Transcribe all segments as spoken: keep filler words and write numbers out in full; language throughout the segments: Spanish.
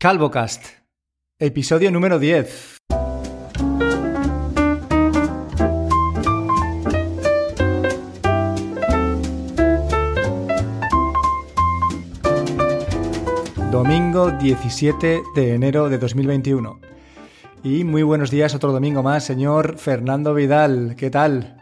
CalvoCast, episodio número diez. Domingo diecisiete de enero de dos mil veintiuno. Y muy buenos días, otro domingo más, señor Fernando Vidal. ¿Qué tal?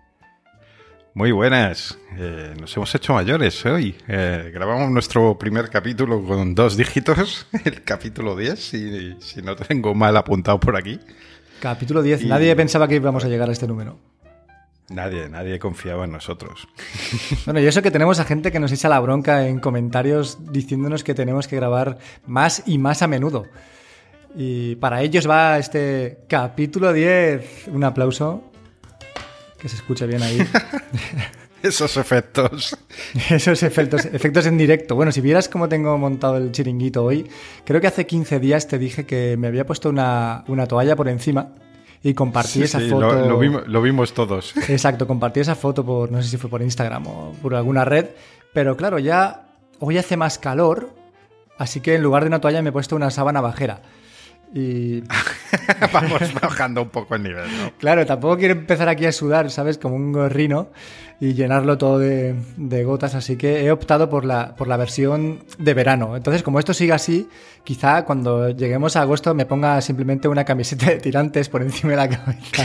Muy buenas. Eh, nos hemos hecho mayores hoy. Eh, grabamos nuestro primer capítulo con dos dígitos, el capítulo diez, si, si no tengo mal apuntado por aquí. Capítulo diez. Y... Nadie pensaba que íbamos a llegar a este número. Nadie, nadie confiaba en nosotros. Bueno, y eso que tenemos a gente que nos echa la bronca en comentarios diciéndonos que tenemos que grabar más y más a menudo. Y para ellos va este capítulo diez. Un aplauso. Que se escuche bien ahí. Esos efectos. Esos efectos, efectos en directo. Bueno, si vieras cómo tengo montado el chiringuito hoy, creo que hace quince días te dije que me había puesto una, una toalla por encima y compartí sí, esa sí, foto. Lo, lo, vimos, lo vimos todos. Exacto, compartí esa foto por, no sé si fue por Instagram o por alguna red, pero claro, ya hoy hace más calor, así que en lugar de una toalla me he puesto una sábana bajera. Y vamos bajando un poco el nivel, ¿no? Claro, tampoco quiero empezar aquí a sudar, ¿sabes? Como un gorrino y llenarlo todo de, de gotas, así que he optado por la, por la versión de verano. Entonces, como esto sigue así, quizá cuando lleguemos a agosto me ponga simplemente una camiseta de tirantes por encima de la cabeza.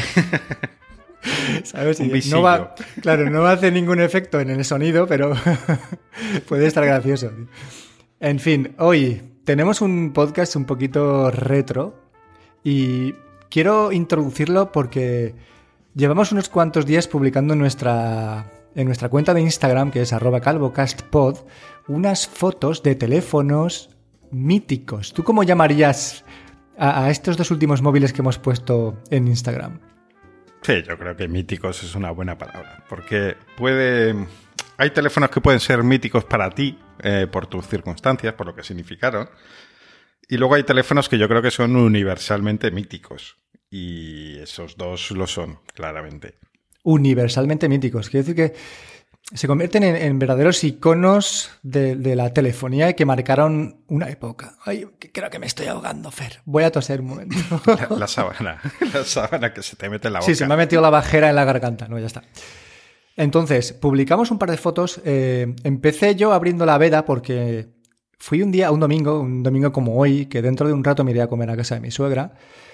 ¿Sabes? Un no va, claro, no va a hacer ningún efecto en el sonido, pero puede estar gracioso. En fin, hoy tenemos un podcast un poquito retro y quiero introducirlo porque llevamos unos cuantos días publicando en nuestra, en nuestra cuenta de Instagram, que es arroba calvocastpod, unas fotos de teléfonos míticos. ¿Tú cómo llamarías a, a estos dos últimos móviles que hemos puesto en Instagram? Sí, yo creo que míticos es una buena palabra, porque puede... Hay teléfonos que pueden ser míticos para ti, eh, por tus circunstancias, por lo que significaron. Y luego hay teléfonos que yo creo que son universalmente míticos. Y esos dos lo son, claramente. Universalmente míticos. Quiere decir que se convierten en, en verdaderos iconos de, de la telefonía y que marcaron una época. Ay, creo que me estoy ahogando, Fer. Voy a toser un momento. La, la sábana. La sábana que se te mete en la boca. Sí, se me ha metido la bajera en la garganta. No, ya está. Entonces, publicamos un par de fotos. Eh, empecé yo abriendo la veda porque fui un día, un domingo, un domingo como hoy, que dentro de un rato me iré a comer a casa de mi suegra.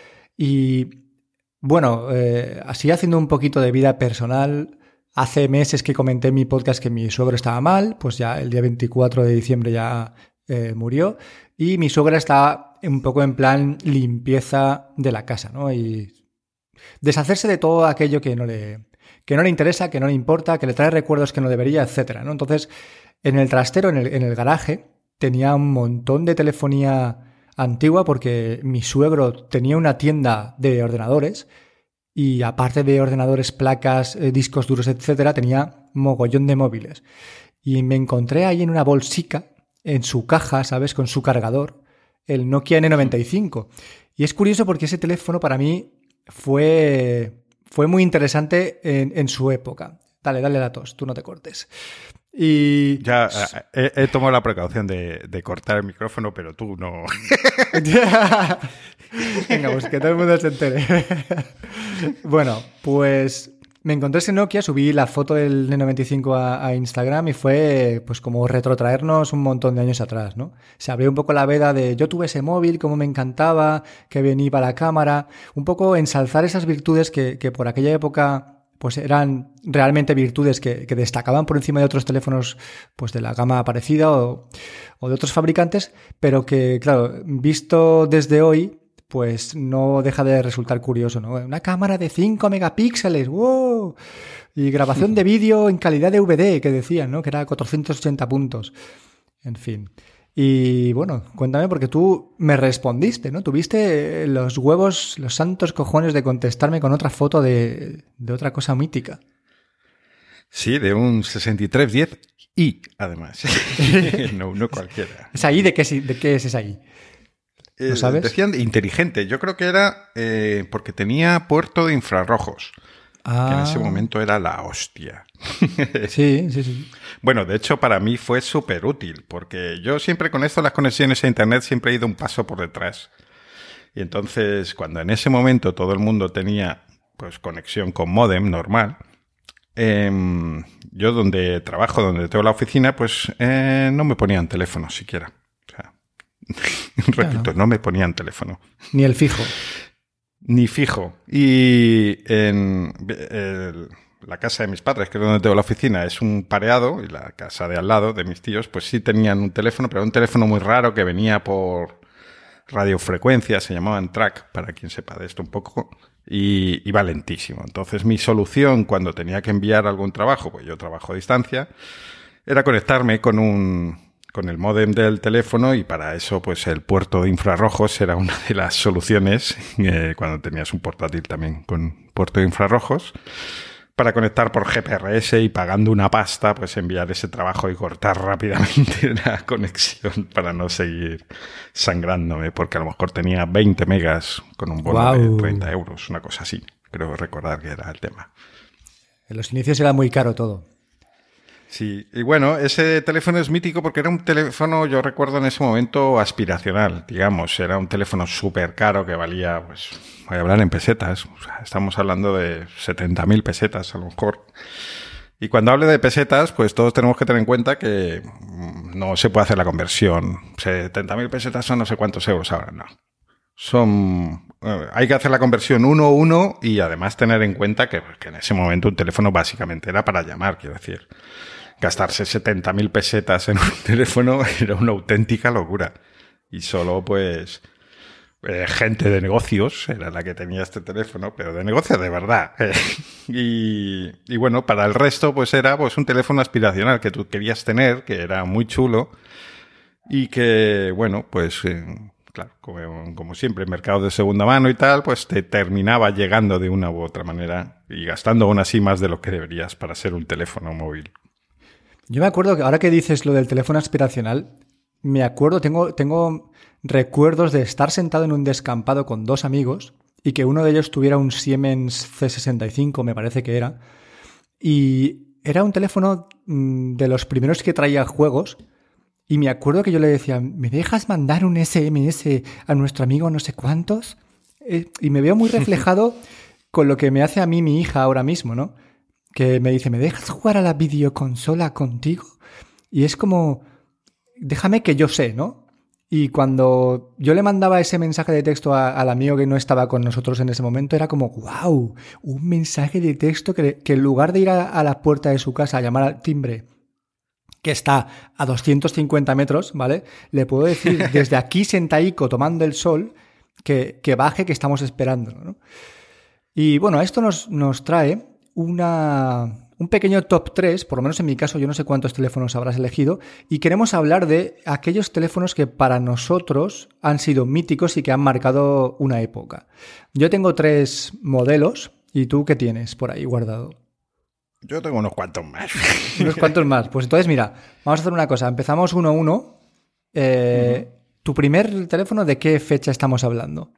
Y bueno, eh, así haciendo un poquito de vida personal, hace meses que comenté en mi podcast que mi suegro estaba mal, pues ya el día veinticuatro de diciembre ya eh, murió. Y mi suegra estaba un poco en plan limpieza de la casa, ¿no? Y deshacerse de todo aquello que no le... que no le interesa, que no le importa, que le trae recuerdos que no debería, etcétera, ¿no? Entonces, en el trastero, en el, en el garaje, tenía un montón de telefonía antigua porque mi suegro tenía una tienda de ordenadores y aparte de ordenadores, placas, eh, discos duros, etcétera, tenía mogollón de móviles. Y me encontré ahí en una bolsica, en su caja, ¿sabes? Con su cargador, el Nokia ene noventa y cinco. Y es curioso porque ese teléfono para mí fue... Fue muy interesante en, en su época. Dale, dale la tos, tú no te cortes. Y ya he, he tomado la precaución de, de cortar el micrófono, pero tú no. Venga, pues que todo el mundo se entere. Bueno, pues me encontré ese Nokia, subí la foto del ene noventa y cinco a, a Instagram y fue pues como retrotraernos un montón de años atrás, ¿no? Se abrió un poco la veda de yo tuve ese móvil, cómo me encantaba, que bien iba la cámara, un poco ensalzar esas virtudes que, que por aquella época pues eran realmente virtudes que, que destacaban por encima de otros teléfonos pues de la gama parecida o, o de otros fabricantes, pero que, claro, visto desde hoy, pues no deja de resultar curioso, ¿no? Una cámara de cinco megapíxeles, ¡wow! Y grabación de vídeo en calidad de V D, que decían, ¿no? Que era cuatrocientos ochenta puntos. En fin. Y bueno, cuéntame, porque tú me respondiste, ¿no? Tuviste los huevos, los santos cojones de contestarme con otra foto de, de otra cosa mítica. Sí, de un sesenta y tres diez i, además. no, no cualquiera. ¿Esa i de qué, de qué es esa i? ¿Lo sabes? Eh, decían inteligente. Yo creo que era eh, porque tenía puerto de infrarrojos. Ah. Que en ese momento era la hostia. Sí, sí, sí. Bueno, de hecho, para mí fue súper útil, porque yo siempre con esto, las conexiones a Internet, siempre he ido un paso por detrás. Y entonces, cuando en ese momento todo el mundo tenía pues conexión con módem normal, eh, yo donde trabajo, donde tengo la oficina, pues eh, no me ponían teléfono siquiera. O sea, repito, Claro. no me ponían teléfono. Ni el fijo. Ni fijo. Y en el, la casa de mis padres, que es donde tengo la oficina, es un pareado, y la casa de al lado, de mis tíos, pues sí tenían un teléfono, pero un teléfono muy raro que venía por radiofrecuencia, se llamaban track, para quien sepa de esto un poco, y iba lentísimo. Entonces mi solución cuando tenía que enviar algún trabajo, pues yo trabajo a distancia, era conectarme con un... con el módem del teléfono, y para eso pues el puerto de infrarrojos era una de las soluciones, eh, cuando tenías un portátil también con puerto de infrarrojos, para conectar por G P R S y pagando una pasta, pues enviar ese trabajo y cortar rápidamente la conexión para no seguir sangrándome, porque a lo mejor tenía veinte megas con un bono Guau. de treinta euros, una cosa así. Creo recordar que era el tema. En los inicios era muy caro todo. Sí, y bueno, ese teléfono es mítico porque era un teléfono, yo recuerdo en ese momento, aspiracional, digamos. Era un teléfono súper caro que valía, pues, voy a hablar en pesetas. O sea, estamos hablando de setenta mil pesetas a lo mejor. Y cuando hable de pesetas, pues todos tenemos que tener en cuenta que no se puede hacer la conversión. setenta mil pesetas son no sé cuántos euros ahora, no. Son, eh, hay que hacer la conversión uno a uno y además tener en cuenta que, que en ese momento un teléfono básicamente era para llamar, quiero decir. Gastarse setenta mil pesetas en un teléfono era una auténtica locura. Y solo, pues, eh, gente de negocios era la que tenía este teléfono, pero de negocios de verdad. y, y bueno, para el resto, pues era pues un teléfono aspiracional que tú querías tener, que era muy chulo y que, bueno, pues... Eh, claro, como, como siempre, mercados de segunda mano y tal, pues te terminaba llegando de una u otra manera y gastando aún así más de lo que deberías para ser un teléfono móvil. Yo me acuerdo que ahora que dices lo del teléfono aspiracional, me acuerdo, tengo, tengo recuerdos de estar sentado en un descampado con dos amigos y que uno de ellos tuviera un Siemens C sesenta y cinco, me parece que era, y era un teléfono mmm, de los primeros que traía juegos. Y me acuerdo que yo le decía, ¿me dejas mandar un S M S a nuestro amigo no sé cuántos? Eh, y me veo muy reflejado con lo que me hace a mí mi hija ahora mismo, ¿no? Que me dice, ¿me dejas jugar a la videoconsola contigo? Y es como, déjame que yo sé, ¿no? Y cuando yo le mandaba ese mensaje de texto a, al amigo que no estaba con nosotros en ese momento, era como, wow, un mensaje de texto que, que en lugar de ir a, a la puerta de su casa a llamar al timbre, que está a doscientos cincuenta metros, ¿vale? Le puedo decir desde aquí sentaico tomando el sol que, que baje, que estamos esperando, ¿no? Y bueno, esto nos, nos trae una, un pequeño top tres, por lo menos en mi caso, yo no sé cuántos teléfonos habrás elegido, y queremos hablar de aquellos teléfonos que para nosotros han sido míticos y que han marcado una época. Yo tengo tres modelos, ¿y tú qué tienes por ahí guardado? Yo tengo unos cuantos más. Unos cuantos más. Pues entonces, mira, vamos a hacer una cosa. Empezamos uno a uno. Eh, uh-huh. ¿Tu primer teléfono de qué fecha estamos hablando?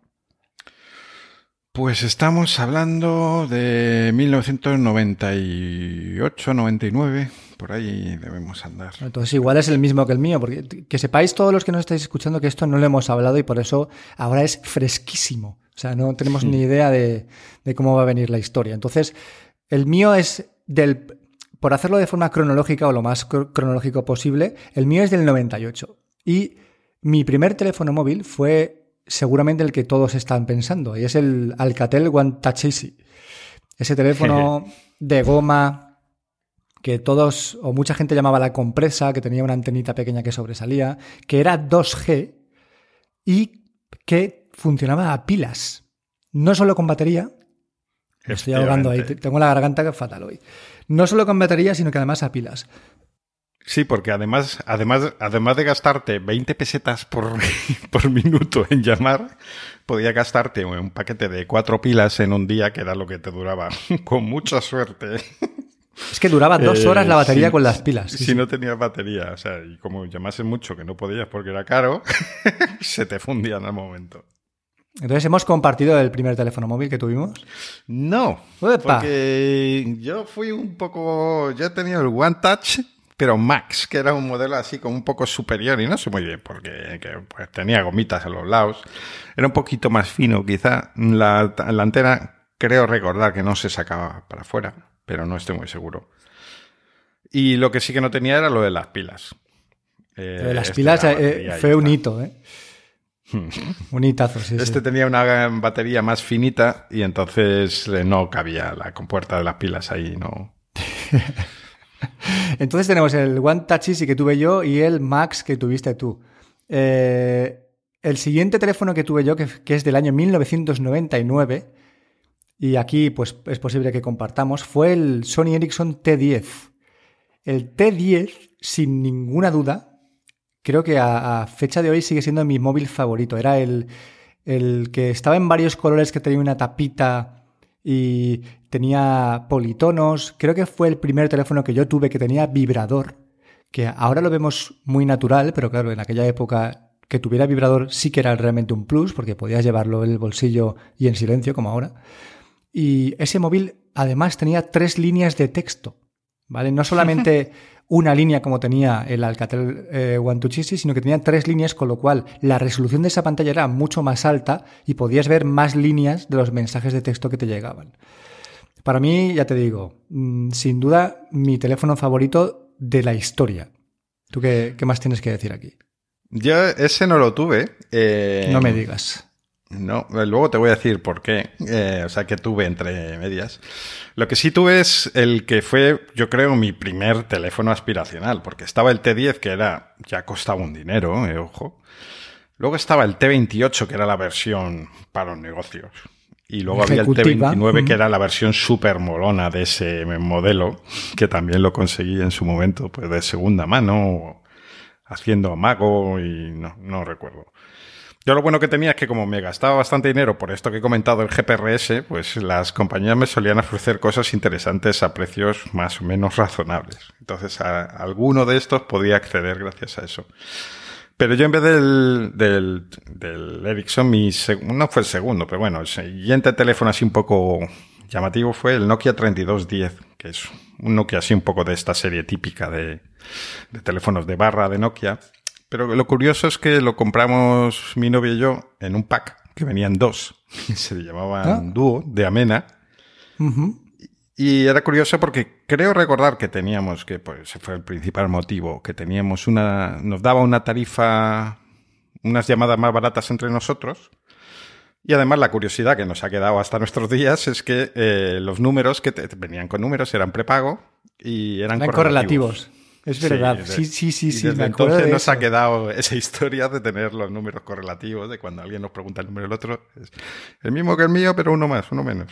Pues estamos hablando de mil novecientos noventa y ocho, noventa y nueve. Por ahí debemos andar. Entonces igual es el mismo que el mío. Porque que sepáis todos los que nos estáis escuchando que esto no lo hemos hablado y por eso ahora es fresquísimo. O sea, no tenemos sí. ni idea de, de cómo va a venir la historia. Entonces, el mío es... Del, por hacerlo de forma cronológica o lo más cr- cronológico posible, el mío es del noventa y ocho. Y mi primer teléfono móvil fue seguramente el que todos están pensando, y es el Alcatel One Touch Easy. Ese teléfono de goma que todos o mucha gente llamaba la compresa, que tenía una antenita pequeña que sobresalía, que era dos G y que funcionaba a pilas. No solo con batería. Me estoy ahogando ahí, tengo la garganta fatal hoy. No solo con batería, sino que además a pilas. Sí, porque además, además, además de gastarte veinte pesetas por, por minuto en llamar, podía gastarte un paquete de cuatro pilas en un día, que era lo que te duraba, con mucha suerte. Es que duraba dos horas eh, la batería si, con las pilas. Sí, si sí. no tenías batería, o sea, y como llamases mucho que no podías porque era caro, se te fundía en el momento. Entonces, ¿hemos compartido el primer teléfono móvil que tuvimos? No, ¡Epa! porque yo fui un poco... Yo he tenido el One Touch, pero Max, que era un modelo así como un poco superior, y no sé muy bien, porque que, pues, tenía gomitas a los lados. Era un poquito más fino, quizá. La, la antena, creo recordar que no se sacaba para afuera, pero no estoy muy seguro. Y lo que sí que no tenía era lo de las pilas. Eh, Lo de las este pilas la eh, batería y fue ya un está. hito, ¿eh? Un hitazo, sí, Este sí. tenía una batería más finita y entonces eh, no cabía la compuerta de las pilas ahí, no. Entonces tenemos el One Touch Easy que tuve yo y el Max que tuviste tú. Eh, el siguiente teléfono que tuve yo, que, que es del año mil novecientos noventa y nueve, y aquí pues es posible que compartamos, fue el Sony Ericsson T diez. El T diez, sin ninguna duda, creo que a, a fecha de hoy sigue siendo mi móvil favorito. Era el, el que estaba en varios colores, que tenía una tapita y tenía politonos. Creo que fue el primer teléfono que yo tuve que tenía vibrador, que ahora lo vemos muy natural, pero claro, en aquella época que tuviera vibrador sí que era realmente un plus, porque podías llevarlo en el bolsillo y en silencio, como ahora. Y ese móvil además tenía tres líneas de texto, ¿vale? No solamente una línea como tenía el Alcatel eh, One Touch Easy, sino que tenía tres líneas, con lo cual la resolución de esa pantalla era mucho más alta y podías ver más líneas de los mensajes de texto que te llegaban. Para mí, ya te digo, mmm, sin duda mi teléfono favorito de la historia. ¿Tú qué, qué más tienes que decir aquí? Yo ese no lo tuve. Eh, no me digas. No, luego te voy a decir por qué. Eh, o sea, que tuve entre medias. Lo que sí tuve es el que fue, yo creo, mi primer teléfono aspiracional, porque estaba el T diez, que era ya costaba un dinero, eh, ojo. Luego estaba el T veintiocho, que era la versión para los negocios. Y luego había el T veintinueve, mm. que era la versión súper molona de ese modelo, que también lo conseguí en su momento, pues de segunda mano, haciendo amago y no, no recuerdo. Yo lo bueno que tenía es que como me gastaba bastante dinero por esto que he comentado, el G P R S, pues las compañías me solían ofrecer cosas interesantes a precios más o menos razonables. Entonces a, a alguno de estos podía acceder gracias a eso. Pero yo en vez del, del, del Ericsson, mi seg- no fue el segundo, pero bueno, el siguiente teléfono así un poco llamativo fue el Nokia treinta y dos diez, que es un Nokia así un poco de esta serie típica de, de teléfonos de barra de Nokia. Pero lo curioso es que lo compramos mi novio y yo en un pack que venían dos. Se llamaban ¿Ah? Dúo, de Amena. Uh-huh. Y era curioso porque creo recordar que teníamos, que pues ese fue el principal motivo, que teníamos una, nos daba una tarifa, unas llamadas más baratas entre nosotros. Y además la curiosidad que nos ha quedado hasta nuestros días es que eh, los números que te, venían con números eran prepago y eran, eran correlativos. correlativos. Es verdad, sí, sí, sí, sí. Desde me entonces de nos eso. ha quedado esa historia de tener los números correlativos, de cuando alguien nos pregunta el número del otro, es el mismo que el mío, pero uno más, uno menos.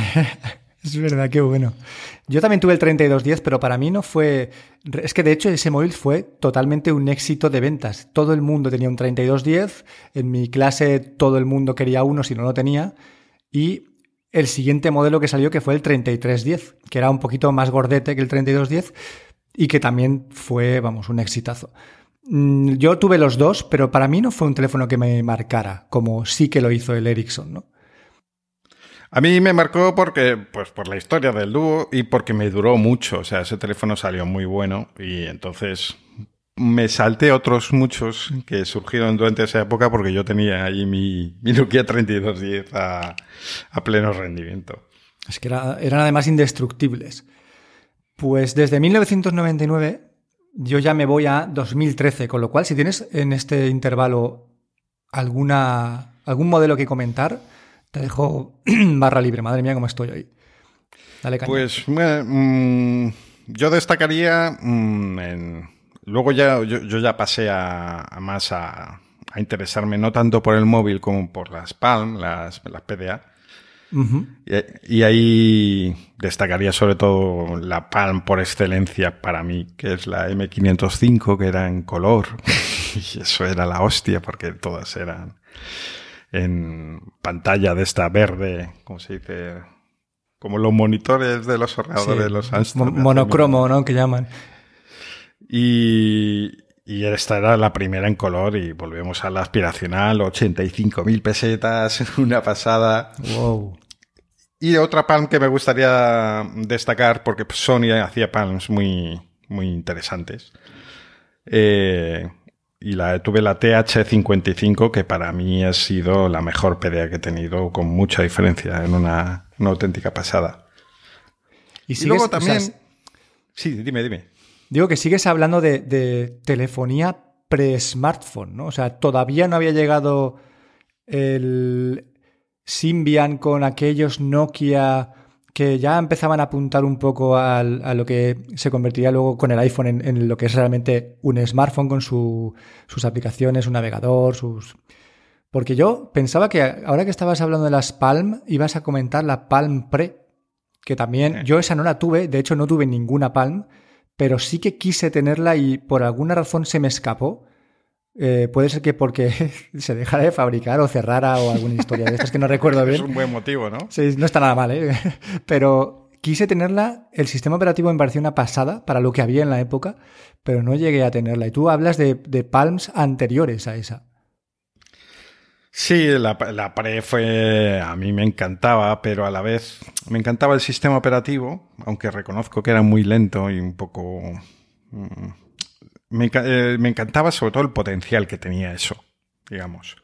Es verdad, qué bueno. Yo también tuve el treinta y dos diez, pero para mí no fue... Es que de hecho ese móvil fue totalmente un éxito de ventas. Todo el mundo tenía un treinta y dos diez, en mi clase todo el mundo quería uno si no lo tenía, y el siguiente modelo que salió que fue el treinta y tres diez, que era un poquito más gordete que el treinta y dos diez, y que también fue, vamos, un exitazo. Yo tuve los dos, pero para mí no fue un teléfono que me marcara, como sí que lo hizo el Ericsson, ¿no? A mí me marcó porque, pues, por la historia del dúo y porque me duró mucho. O sea, ese teléfono salió muy bueno y entonces me salté otros muchos que surgieron durante esa época porque yo tenía ahí mi, mi Nokia treinta y dos diez a, a pleno rendimiento. Es que era, eran además indestructibles. Pues desde mil novecientos noventa y nueve yo ya me voy a dos mil trece, con lo cual si tienes en este intervalo alguna algún modelo que comentar, te dejo barra libre. Madre mía, cómo estoy hoy. Dale caña. Pues mmm, yo destacaría mmm, en, luego ya yo, yo ya pasé a, a más a, a interesarme no tanto por el móvil como por las Palm, las, las P D A. Uh-huh. Y, y ahí destacaría sobre todo la Palm por excelencia para mí, que es la eme quinientos cinco, que era en color y eso era la hostia porque todas eran en pantalla de esta verde, ¿cómo se dice? Como los monitores de los ordenadores, sí, de los Amstrad. Monocromo, ¿no? Que llaman. Y, Y esta era la primera en color y volvemos a la aspiracional, ochenta y cinco mil pesetas, una pasada. Wow. Y otra Palm que me gustaría destacar, porque Sony hacía Palms muy, muy interesantes. Eh, y la, tuve la T H cincuenta y cinco, que para mí ha sido la mejor P D A que he tenido, con mucha diferencia, en una, una auténtica pasada. Y, y luego sigues, también... o sea, sí, dime, dime. Digo que sigues hablando de, de telefonía pre-smartphone, ¿no? O sea, todavía no había llegado el Symbian con aquellos Nokia que ya empezaban a apuntar un poco al, a lo que se convertiría luego con el iPhone en, en lo que es realmente un smartphone con su, sus aplicaciones, su navegador, sus... Porque yo pensaba que ahora que estabas hablando de las Palm, ibas a comentar la Palm Pre, que también yo esa no la tuve, de hecho no tuve ninguna Palm, pero sí que quise tenerla y por alguna razón se me escapó. Eh, puede ser que porque se dejara de fabricar o cerrara o alguna historia de estas que no recuerdo bien. Es un buen motivo, ¿no? Sí, no está nada mal, ¿eh? Pero quise tenerla, el sistema operativo me pareció una pasada para lo que había en la época, pero no llegué a tenerla. Y tú hablas de, de Palms anteriores a esa. Sí, la, la Pre fue, a mí me encantaba, pero a la vez me encantaba el sistema operativo, aunque reconozco que era muy lento y un poco... Mm, me, eh, me encantaba sobre todo el potencial que tenía eso, digamos.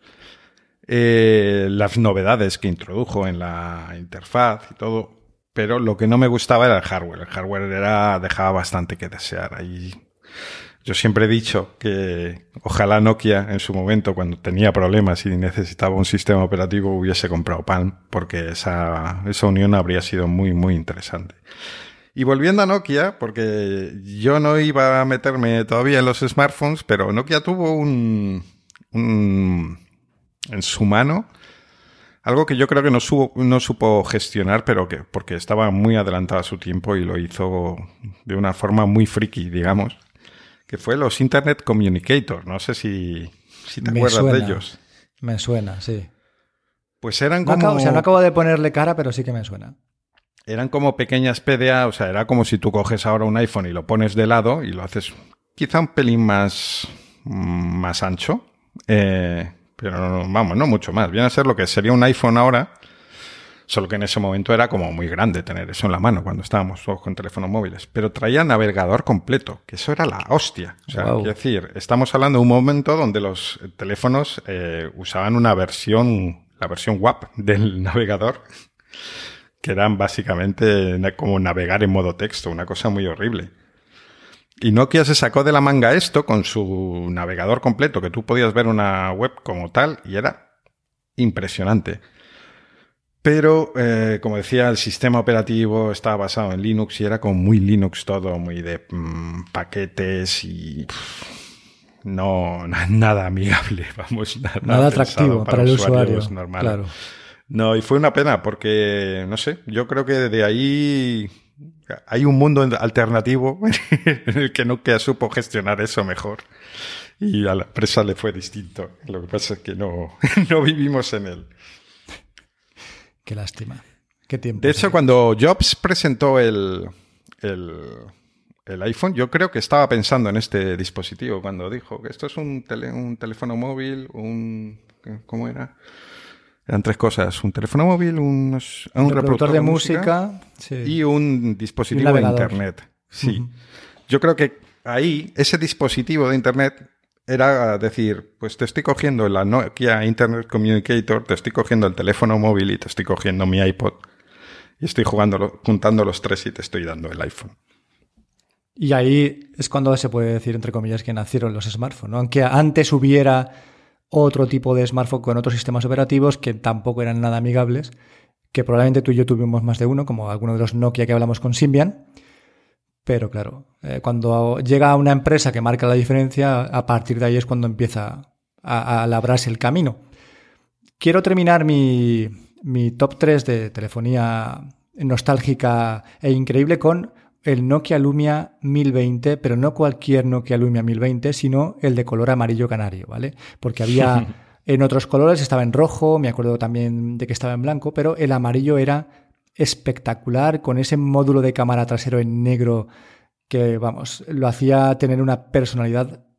Eh, las novedades que introdujo en la interfaz y todo, pero lo que no me gustaba era el hardware. El hardware era, dejaba bastante que desear. Ahí yo siempre he dicho que ojalá Nokia en su momento, cuando tenía problemas y necesitaba un sistema operativo, hubiese comprado Palm, porque esa, esa unión habría sido muy, muy interesante. Y volviendo a Nokia, porque yo no iba a meterme todavía en los smartphones, pero Nokia tuvo un, un en su mano algo que yo creo que no, supo, no supo gestionar, pero que porque estaba muy adelantado a su tiempo y lo hizo de una forma muy friki, digamos, que fue los Internet Communicator. No sé si, si te me acuerdas suena, de ellos. Me suena, sí. Pues eran no como... Acabo, o sea, no acabo de ponerle cara, pero sí que me suena. Eran como pequeñas P D A, o sea, era como si tú coges ahora un iPhone y lo pones de lado y lo haces quizá un pelín más, más ancho, eh, pero no, vamos, no mucho más. Viene a ser lo que sería un iPhone ahora, solo que en ese momento era como muy grande tener eso en la mano cuando estábamos todos con teléfonos móviles. Pero traía navegador completo, que eso era la hostia. O sea, wow. Quiero decir, estamos hablando de un momento donde los teléfonos eh, usaban una versión, la versión W A P del navegador, que eran básicamente como navegar en modo texto, una cosa muy horrible. Y Nokia se sacó de la manga esto con su navegador completo, que tú podías ver una web como tal, y era impresionante. Pero, eh, como decía, el sistema operativo estaba basado en Linux y era como muy Linux todo, muy de mmm, paquetes y... Pff, no, nada amigable, vamos. Nada, nada atractivo para, para el usuario, normal. Claro. No, y fue una pena porque, no sé, yo creo que de ahí hay un mundo alternativo en el que Nokia supo gestionar eso mejor y a la empresa le fue distinto. Lo que pasa es que no, no vivimos en él. Qué lástima. Qué tiempo. De hecho, cuando Jobs presentó el, el, el iPhone, yo creo que estaba pensando en este dispositivo cuando dijo que esto es un, tele, un teléfono móvil, un... ¿Cómo era? Eran tres cosas, un teléfono móvil, un, un, un reproductor, reproductor de, de música, música sí. Y un dispositivo de Internet. Sí. Uh-huh. Yo creo que ahí, ese dispositivo de Internet era decir, pues te estoy cogiendo la Nokia Internet Communicator, te estoy cogiendo el teléfono móvil y te estoy cogiendo mi iPod y estoy jugando, juntando los tres y te estoy dando el iPhone. Y ahí es cuando se puede decir, entre comillas, que nacieron los smartphones, ¿no? Aunque antes hubiera... otro tipo de smartphone con otros sistemas operativos que tampoco eran nada amigables, que probablemente tú y yo tuvimos más de uno, como alguno de los Nokia que hablamos con Symbian. Pero claro, eh, cuando llega una empresa que marca la diferencia, a partir de ahí es cuando empieza a, a labrarse el camino. Quiero terminar mi, mi top tres de telefonía nostálgica e increíble con el Nokia Lumia mil veinte, pero no cualquier Nokia Lumia mil veinte, sino el de color amarillo canario, ¿vale? Porque había en otros colores, estaba en rojo, me acuerdo también de que estaba en blanco, pero el amarillo era espectacular, con ese módulo de cámara trasero en negro que, vamos, lo hacía tener una personalidad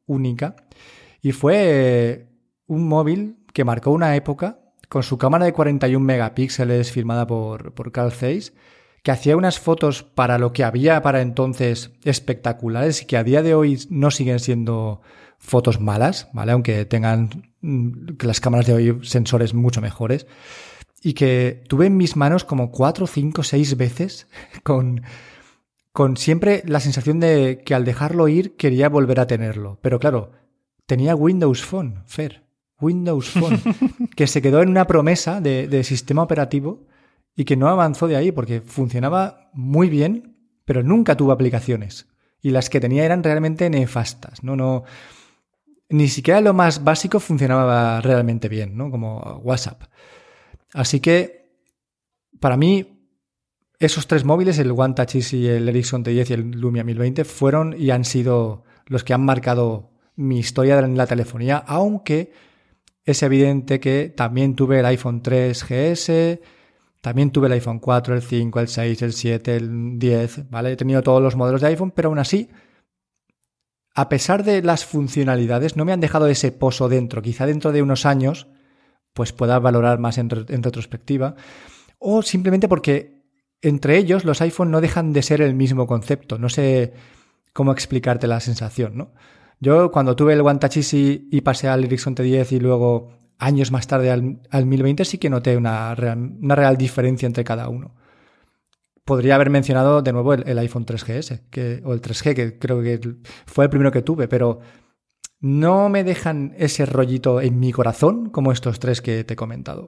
única. Y fue eh, un móvil que marcó una época con su cámara de cuarenta y un megapíxeles filmada por, por Carl Zeiss, que hacía unas fotos para lo que había para entonces espectaculares y que a día de hoy no siguen siendo fotos malas, ¿vale? Aunque tengan que las cámaras de hoy sensores mucho mejores. Y que tuve en mis manos como cuatro, cinco, seis veces con, con siempre la sensación de que al dejarlo ir quería volver a tenerlo. Pero claro, tenía Windows Phone, Fer. Windows Phone, que se quedó en una promesa de, de sistema operativo y que no avanzó de ahí porque funcionaba muy bien, pero nunca tuvo aplicaciones. Y las que tenía eran realmente nefastas, ¿no? No, ni siquiera lo más básico funcionaba realmente bien, ¿no? Como WhatsApp. Así que, para mí, esos tres móviles, el One Touch Easy, el Ericsson T diez y el Lumia mil veinte, fueron y han sido los que han marcado mi historia en la telefonía, aunque es evidente que también tuve el iPhone tres G S, también tuve el iPhone cuatro, el cinco, el seis, el siete, el diez, ¿vale? He tenido todos los modelos de iPhone, pero aún así, a pesar de las funcionalidades, no me han dejado ese pozo dentro. Quizá dentro de unos años pues pueda valorar más en, re- en retrospectiva, o simplemente porque entre ellos los iPhone no dejan de ser el mismo concepto. No sé cómo explicarte la sensación, ¿no? Yo cuando tuve el One Touch Easy y pasé al Ericsson T diez y luego años más tarde al, al mil veinte sí que noté una real, una real diferencia entre cada uno. Podría haber mencionado de nuevo el, el iPhone tres G S que, o el tres G, que creo que fue el primero que tuve, pero no me dejan ese rollito en mi corazón como estos tres que te he comentado.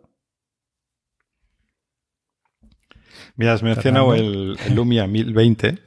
Mira, has mencionado el, el Lumia mil veinte.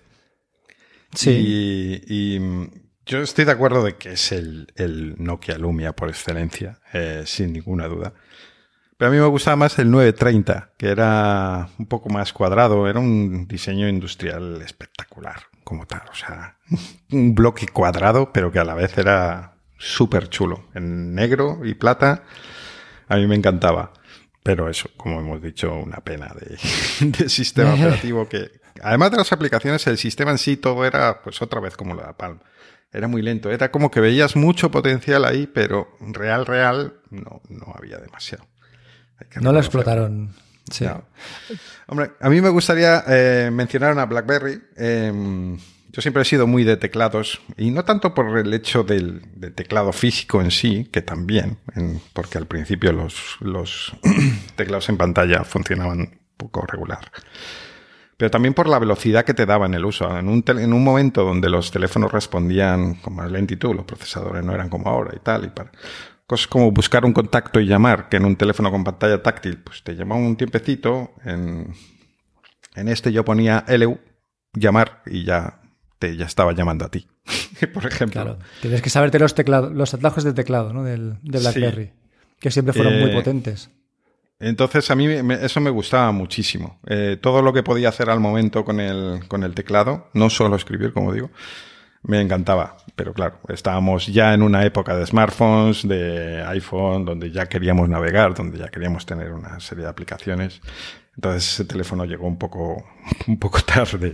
Sí. Y, y yo estoy de acuerdo de que es el, el Nokia Lumia por excelencia, eh, sin ninguna duda. Pero a mí me gustaba más el nueve treinta, que era un poco más cuadrado. Era un diseño industrial espectacular, como tal. O sea, un bloque cuadrado, pero que a la vez era súper chulo. En negro y plata, a mí me encantaba. Pero eso, como hemos dicho, una pena de, de sistema operativo que... Además de las aplicaciones, el sistema en sí todo era, pues otra vez como la Palm. Era muy lento. Era como que veías mucho potencial ahí, pero real, real, no, no había demasiado. No lo explotaron. Sí. No. Hombre, a mí me gustaría eh, mencionar una BlackBerry. Eh, yo siempre he sido muy de teclados, y no tanto por el hecho del, del teclado físico en sí, que también, en, porque al principio los, los teclados en pantalla funcionaban un poco regular. Pero también por la velocidad que te daba en el uso. En un, tel- en un momento donde los teléfonos respondían con más lentitud, los procesadores no eran como ahora y tal, y para... Cosas como buscar un contacto y llamar, que en un teléfono con pantalla táctil, pues te llamaba un tiempecito. En, en este yo ponía L U, llamar, y ya te ya estaba llamando a ti, por ejemplo. Claro, tienes que saberte los teclados, los atajos de teclado, ¿no? Del, de BlackBerry, sí. Que siempre fueron eh, muy potentes. Entonces a mí me, eso me gustaba muchísimo. Eh, todo lo que podía hacer al momento con el, con el teclado, no solo escribir, como digo, me encantaba. Pero claro, estábamos ya en una época de smartphones, de iPhone, donde ya queríamos navegar, donde ya queríamos tener una serie de aplicaciones. Entonces ese teléfono llegó un poco, un poco tarde.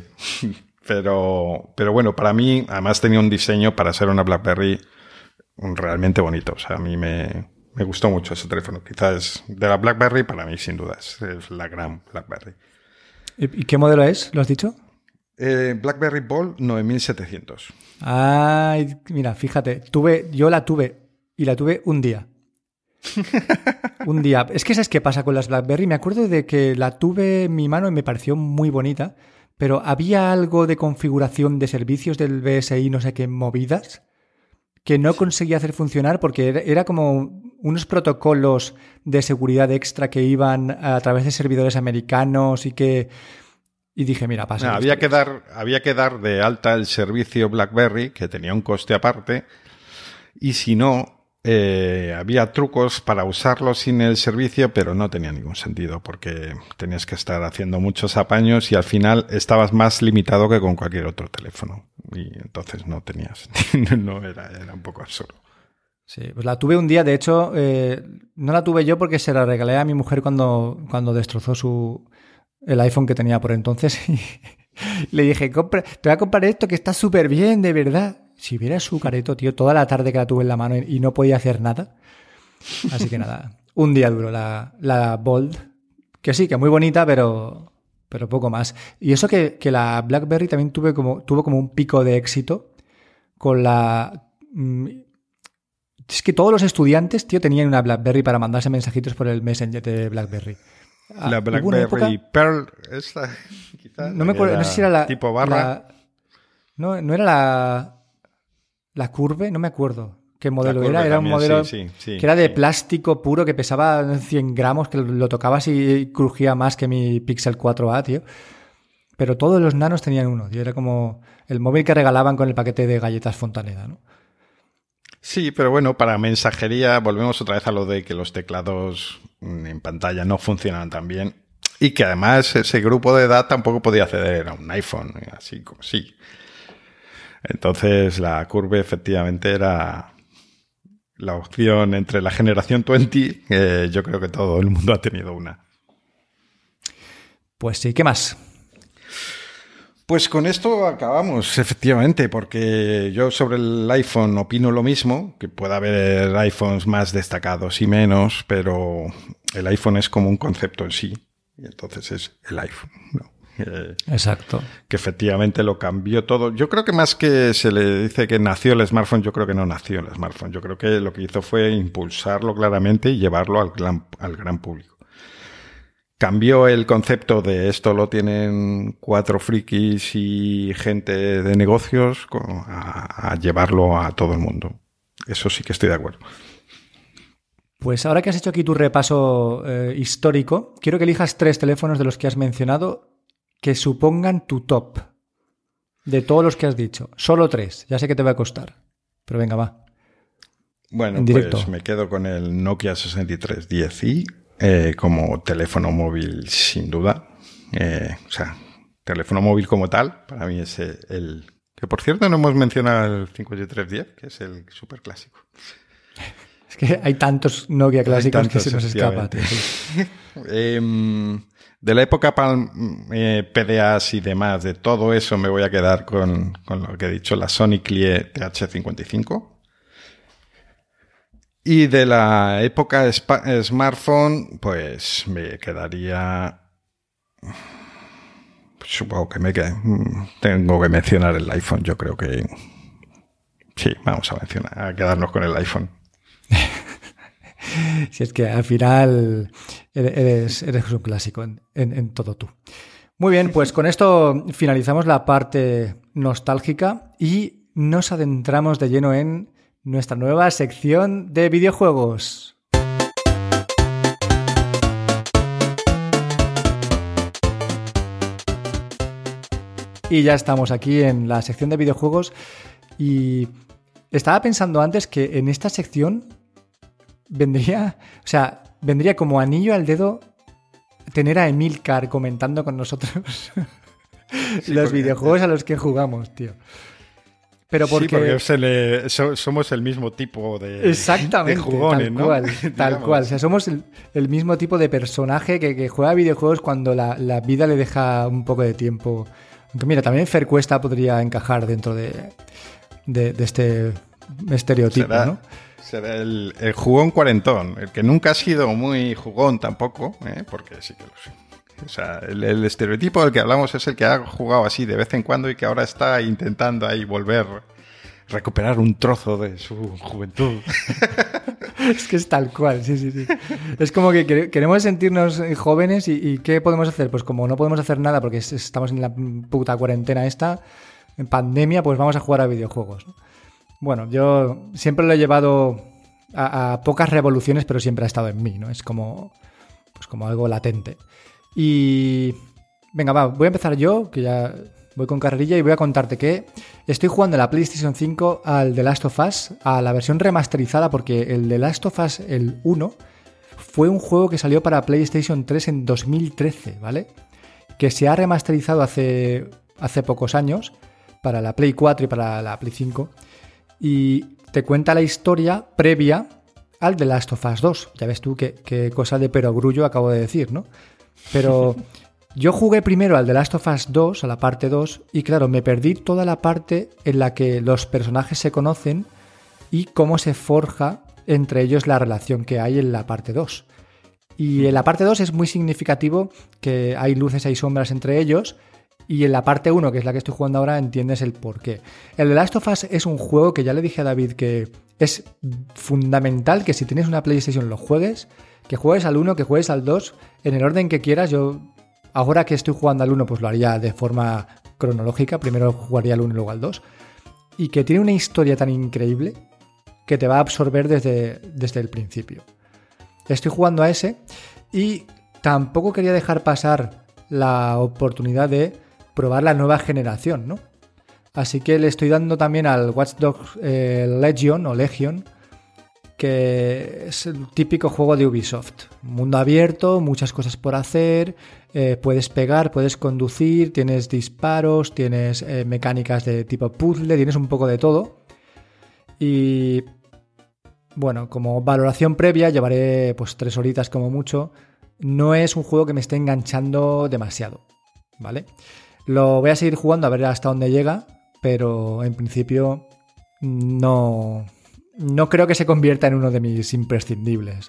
Pero, pero bueno, para mí, además tenía un diseño para ser una BlackBerry realmente bonito. O sea, a mí me, me gustó mucho ese teléfono. Quizás de la BlackBerry, para mí, sin duda, es, es la gran BlackBerry. ¿Y qué modelo es? ¿Lo has dicho? Eh, BlackBerry Bold nueve mil setecientos. Ay, mira, fíjate, tuve, yo la tuve y la tuve un día. Un día. Es que ¿sabes qué pasa con las BlackBerry? Me acuerdo de que la tuve en mi mano y me pareció muy bonita, pero había algo de configuración de servicios del B S I, no sé qué movidas, que no conseguía hacer funcionar porque era, era como unos protocolos de seguridad extra que iban a través de servidores americanos y que... Y dije, mira, pasa. No, había, que dar, había que dar de alta el servicio BlackBerry, que tenía un coste aparte, y si no, eh, había trucos para usarlo sin el servicio, pero no tenía ningún sentido, porque tenías que estar haciendo muchos apaños y al final estabas más limitado que con cualquier otro teléfono. Y entonces no tenías, no era, era un poco absurdo. Sí, pues la tuve un día, de hecho, eh, no la tuve yo porque se la regalé a mi mujer cuando, cuando destrozó su... el iPhone que tenía por entonces y le dije, compra, te voy a comprar esto que está súper bien, de verdad. si hubiera su careto, tío, toda la tarde que la tuve en la mano y no podía hacer nada. Así que nada, un día duro la, la Bold, que sí, que muy bonita, pero, pero poco más. Y eso que, que la BlackBerry también tuve como, tuvo como un pico de éxito con la... Es que todos los estudiantes, tío, tenían una BlackBerry para mandarse mensajitos por el Messenger de BlackBerry. La BlackBerry época, Pearl, esta, quizás. No me acuerdo, no sé si era la... Tipo barra. La, no, no era la... La Curve, no me acuerdo qué modelo era. Era un modelo sí, sí, sí, que era de sí. plástico puro, que pesaba cien gramos, que lo tocabas y crujía más que mi Pixel cuatro A, tío. Pero todos los nanos tenían uno, tío. Era como el móvil que regalaban con el paquete de galletas Fontaneda, ¿no? Sí, pero bueno, para mensajería volvemos otra vez a lo de que los teclados en pantalla no funcionaban tan bien y que además ese grupo de edad tampoco podía acceder a un iPhone, así como sí. Entonces la Curve efectivamente era la opción entre la generación veinte, que yo creo que todo el mundo ha tenido una. Pues sí, ¿qué más? Pues con esto acabamos, efectivamente, porque yo sobre el iPhone opino lo mismo, que puede haber iPhones más destacados y menos, pero el iPhone es como un concepto en sí, y entonces es el iPhone, ¿no? Eh, Exacto. Que efectivamente lo cambió todo. Yo creo que más que se le dice que nació el smartphone, yo creo que no nació el smartphone. Yo creo que lo que hizo fue impulsarlo claramente y llevarlo al gran, al gran público. Cambió el concepto de esto lo tienen cuatro frikis y gente de negocios a, a llevarlo a todo el mundo. Eso sí que estoy de acuerdo. Pues ahora que has hecho aquí tu repaso eh, histórico, quiero que elijas tres teléfonos de los que has mencionado que supongan tu top de todos los que has dicho. Solo tres. Ya sé que te va a costar, pero venga, va. Bueno, pues me quedo con el Nokia sesenta y tres diez i. Eh, como teléfono móvil, sin duda. Eh, o sea, teléfono móvil como tal, para mí es el, el... Que por cierto no hemos mencionado el cincuenta y tres diez, que es el súper clásico. Es que hay tantos Nokia clásicos tantos, que se nos escapa. Tío. eh, de la época eh, P D As y demás, de todo eso me voy a quedar con, con lo que he dicho, la Sony Clie T H cincuenta y cinco. Y de la época spa- smartphone, pues me quedaría... Supongo que me qued... tengo que mencionar el iPhone. Yo creo que... Sí, vamos a mencionar, a quedarnos con el iPhone. Si es que al final eres, eres un clásico en, en, en todo tú. Muy bien, pues con esto finalizamos la parte nostálgica y nos adentramos de lleno en nuestra nueva sección de videojuegos. Y ya estamos aquí en la sección de videojuegos y estaba pensando antes que en esta sección vendría, o sea, vendría como anillo al dedo tener a Emilcar comentando con nosotros sí, los videojuegos a los que jugamos, tío. Pero porque... Sí, porque se le, so, somos el mismo tipo de, exactamente, de jugones, tal ¿no? Cual, tal cual. O sea, somos el, el mismo tipo de personaje que, que juega videojuegos cuando la, la vida le deja un poco de tiempo. Aunque mira, también Fer Cuesta podría encajar dentro de, de, de este estereotipo, será, ¿no? Será el, el jugón cuarentón, el que nunca ha sido muy jugón tampoco, ¿eh? Porque sí que lo sé. O sea, el, el estereotipo del que hablamos es el que ha jugado así de vez en cuando y que ahora está intentando ahí volver, recuperar un trozo de su juventud. Es que es tal cual, sí, sí, sí. Es como que queremos sentirnos jóvenes y, y ¿qué podemos hacer? Pues como no podemos hacer nada porque estamos en la puta cuarentena esta, en pandemia, pues vamos a jugar a videojuegos, ¿no? Bueno, yo siempre lo he llevado a, a pocas revoluciones, pero siempre ha estado en mí, ¿no? Es como, pues como algo latente. Y venga, va, voy a empezar yo, que ya voy con carrerilla y voy a contarte que estoy jugando en la PlayStation cinco al The Last of Us, a la versión remasterizada, porque el The Last of Us, el uno, fue un juego que salió para PlayStation tres en dos mil trece, ¿vale? Que se ha remasterizado hace, hace pocos años para la Play cuatro y para la Play cinco y te cuenta la historia previa al The Last of Us dos. Ya ves tú qué, qué cosa de perogrullo acabo de decir, ¿no? Pero Yo jugué primero al The Last of Us dos, a la parte dos, y claro, me perdí toda la parte en la que los personajes se conocen y cómo se forja entre ellos la relación que hay en la parte dos. Y en la parte dos es muy significativo que hay luces, hay sombras entre ellos, y en la parte uno, que es la que estoy jugando ahora, entiendes el porqué. El The Last of Us es un juego que ya le dije a David que es fundamental que si tienes una PlayStation lo juegues, que juegues al uno, que juegues al dos, en el orden que quieras. Yo, ahora que estoy jugando al uno, pues lo haría de forma cronológica, primero jugaría al uno y luego al dos, y que tiene una historia tan increíble que te va a absorber desde, desde el principio. Estoy jugando a ese y tampoco quería dejar pasar la oportunidad de probar la nueva generación, ¿no? Así que le estoy dando también al Watch Dogs eh, Legion o Legion, que es el típico juego de Ubisoft. Mundo abierto, muchas cosas por hacer, eh, puedes pegar, puedes conducir, tienes disparos, tienes eh, mecánicas de tipo puzzle, tienes un poco de todo. Y bueno, como valoración previa llevaré pues tres horitas como mucho. No es un juego que me esté enganchando demasiado, ¿vale? Lo voy a seguir jugando a ver hasta dónde llega, pero en principio no, no creo que se convierta en uno de mis imprescindibles.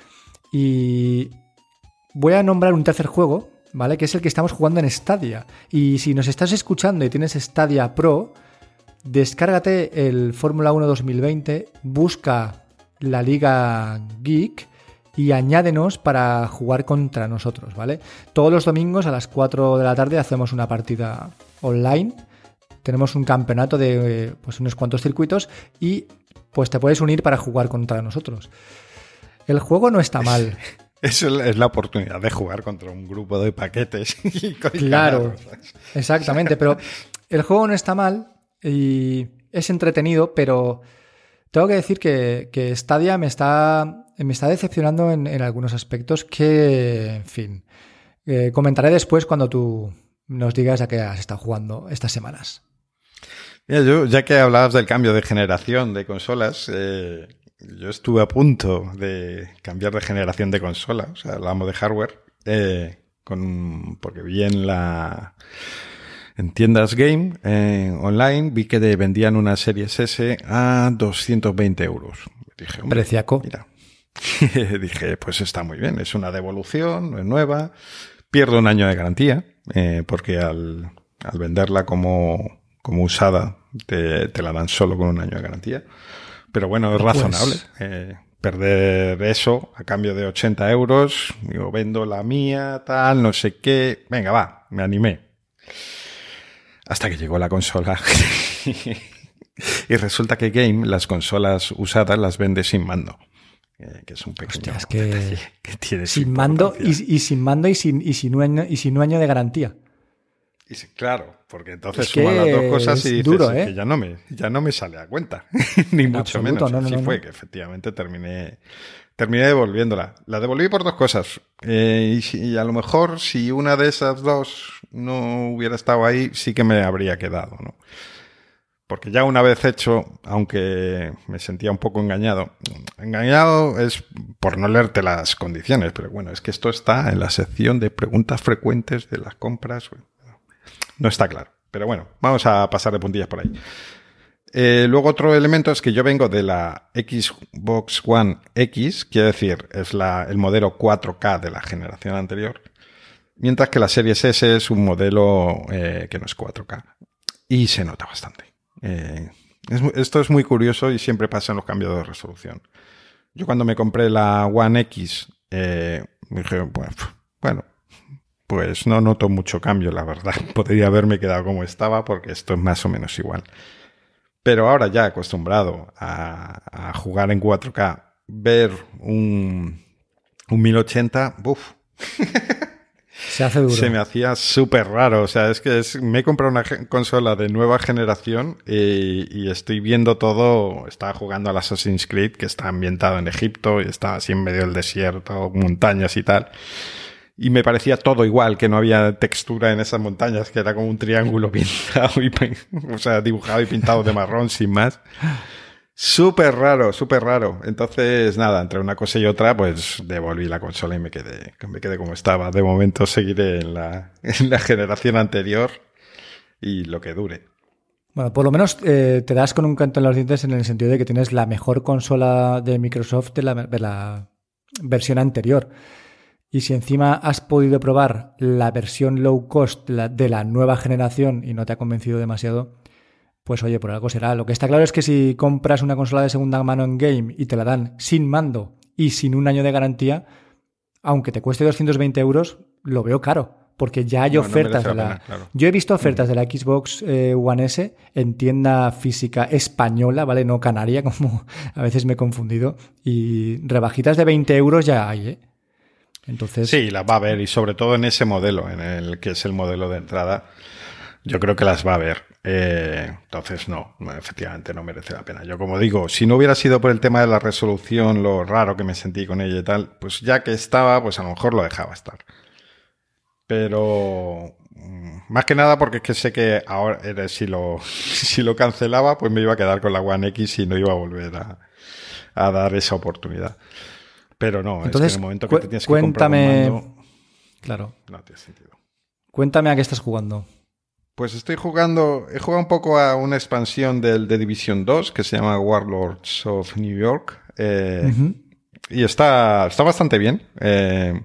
Y voy a nombrar un tercer juego, ¿vale? Que es el que estamos jugando en Stadia. Y si nos estás escuchando y tienes Stadia Pro, descárgate el Fórmula uno dos mil veinte, busca la Liga Geek y añádenos para jugar contra nosotros, ¿vale? Todos los domingos a las cuatro de la tarde hacemos una partida online. Tenemos un campeonato de pues, unos cuantos circuitos y pues te puedes unir para jugar contra nosotros. El juego no está mal. Eso es la oportunidad de jugar contra un grupo de paquetes. Y claro, exactamente, pero el juego no está mal y es entretenido, pero tengo que decir que, que Stadia me está, me está decepcionando en, en algunos aspectos que, en fin, eh, comentaré después cuando tú nos digas a qué has estado jugando estas semanas. Mira, yo, ya que hablabas del cambio de generación de consolas, eh, yo estuve a punto de cambiar de generación de consola, o sea, hablamos de hardware, eh, con, porque vi en la... En tiendas Game eh, online vi que de, vendían una Series S a doscientos veinte euros. Dije, Preciaco. Mira. Dije, pues está muy bien. Es una devolución, no es nueva. Pierdo un año de garantía, eh, porque al, al venderla como, como usada te, te la dan solo con un año de garantía. Pero bueno, es razonable. Pues... Eh, perder eso a cambio de ochenta euros. Digo, vendo la mía, tal, no sé qué. Venga, va, me animé. Hasta que llegó la consola. Y resulta que Game, las consolas usadas, las vende sin mando. Eh, que es un pequeño Hostia, es que, detalle que tiene sin mando y, y sin mando y sin, y sin un año, y sin un año de garantía. Y sí, claro, porque entonces es suman las dos cosas y dices duro, ¿eh? que ya no me, ya no me sale a cuenta. Ni en mucho absoluto, menos. No, no, Así no, fue no. que efectivamente terminé... Terminé devolviéndola. La devolví por dos cosas. Eh, y, si, y a lo mejor si una de esas dos no hubiera estado ahí, sí que me habría quedado, ¿no? Porque ya una vez hecho, aunque me sentía un poco engañado, engañado es por no leerte las condiciones, pero bueno, es que esto está en la sección de preguntas frecuentes de las compras. No está claro. Pero bueno, vamos a pasar de puntillas por ahí. Eh, luego otro elemento es que yo vengo de la Xbox One X, quiere decir, es la, el modelo cuatro K de la generación anterior, mientras que la Series S es un modelo eh, que no es cuatro K. Y se nota bastante. Eh, es, esto es muy curioso y siempre pasa en los cambios de resolución. Yo cuando me compré la One X, eh, me dije, bueno, bueno, pues no noto mucho cambio, la verdad. Podría haberme quedado como estaba porque esto es más o menos igual. Pero ahora ya acostumbrado a, a jugar en cuatro K, ver un, un mil ochenta, ¡buf! Se hace duro. Se me hacía súper raro. O sea, es que es, me he comprado una consola de nueva generación y, y estoy viendo todo. Estaba jugando al Assassin's Creed, que está ambientado en Egipto y está así en medio del desierto, montañas y tal. Y me parecía todo igual, que no había textura en esas montañas, que era como un triángulo pintado y, o sea, dibujado y pintado de marrón sin más. Súper raro, súper raro. Entonces, nada, entre una cosa y otra, pues devolví la consola y me quedé, me quedé como estaba. De momento seguiré en la, en la generación anterior y lo que dure. Bueno, por lo menos eh, te das con un canto en los dientes en el sentido de que tienes la mejor consola de Microsoft de la, de la versión anterior. Y si encima has podido probar la versión low cost de la, de la nueva generación y no te ha convencido demasiado, pues oye, por algo será. Lo que está claro es que si compras una consola de segunda mano en game y te la dan sin mando y sin un año de garantía, aunque te cueste doscientos veinte euros, lo veo caro. Porque ya hay no, ofertas no de la... Pena, claro. Yo he visto ofertas de la Xbox eh, One S en tienda física española, ¿vale? No canaria, como a veces me he confundido. Y rebajitas de veinte euros ya hay, ¿eh? Entonces... Sí, las va a haber. Y sobre todo en ese modelo, en el que es el modelo de entrada, yo creo que las va a haber. Eh, entonces, no, efectivamente no merece la pena. Yo, como digo, si no hubiera sido por el tema de la resolución, lo raro que me sentí con ella y tal, pues ya que estaba, pues a lo mejor lo dejaba estar. Pero más que nada porque es que sé que ahora si lo, si lo cancelaba, pues me iba a quedar con la One X y no iba a volver a, a dar esa oportunidad. Pero no, entonces, es que en el momento que cu- te tienes cuéntame, que comprar un mando, claro. No tiene sentido. Cuéntame a qué estás jugando. Pues estoy jugando, he jugado un poco a una expansión del The Division dos que se llama Warlords of New York. Eh, uh-huh. Y está, está bastante bien. Eh,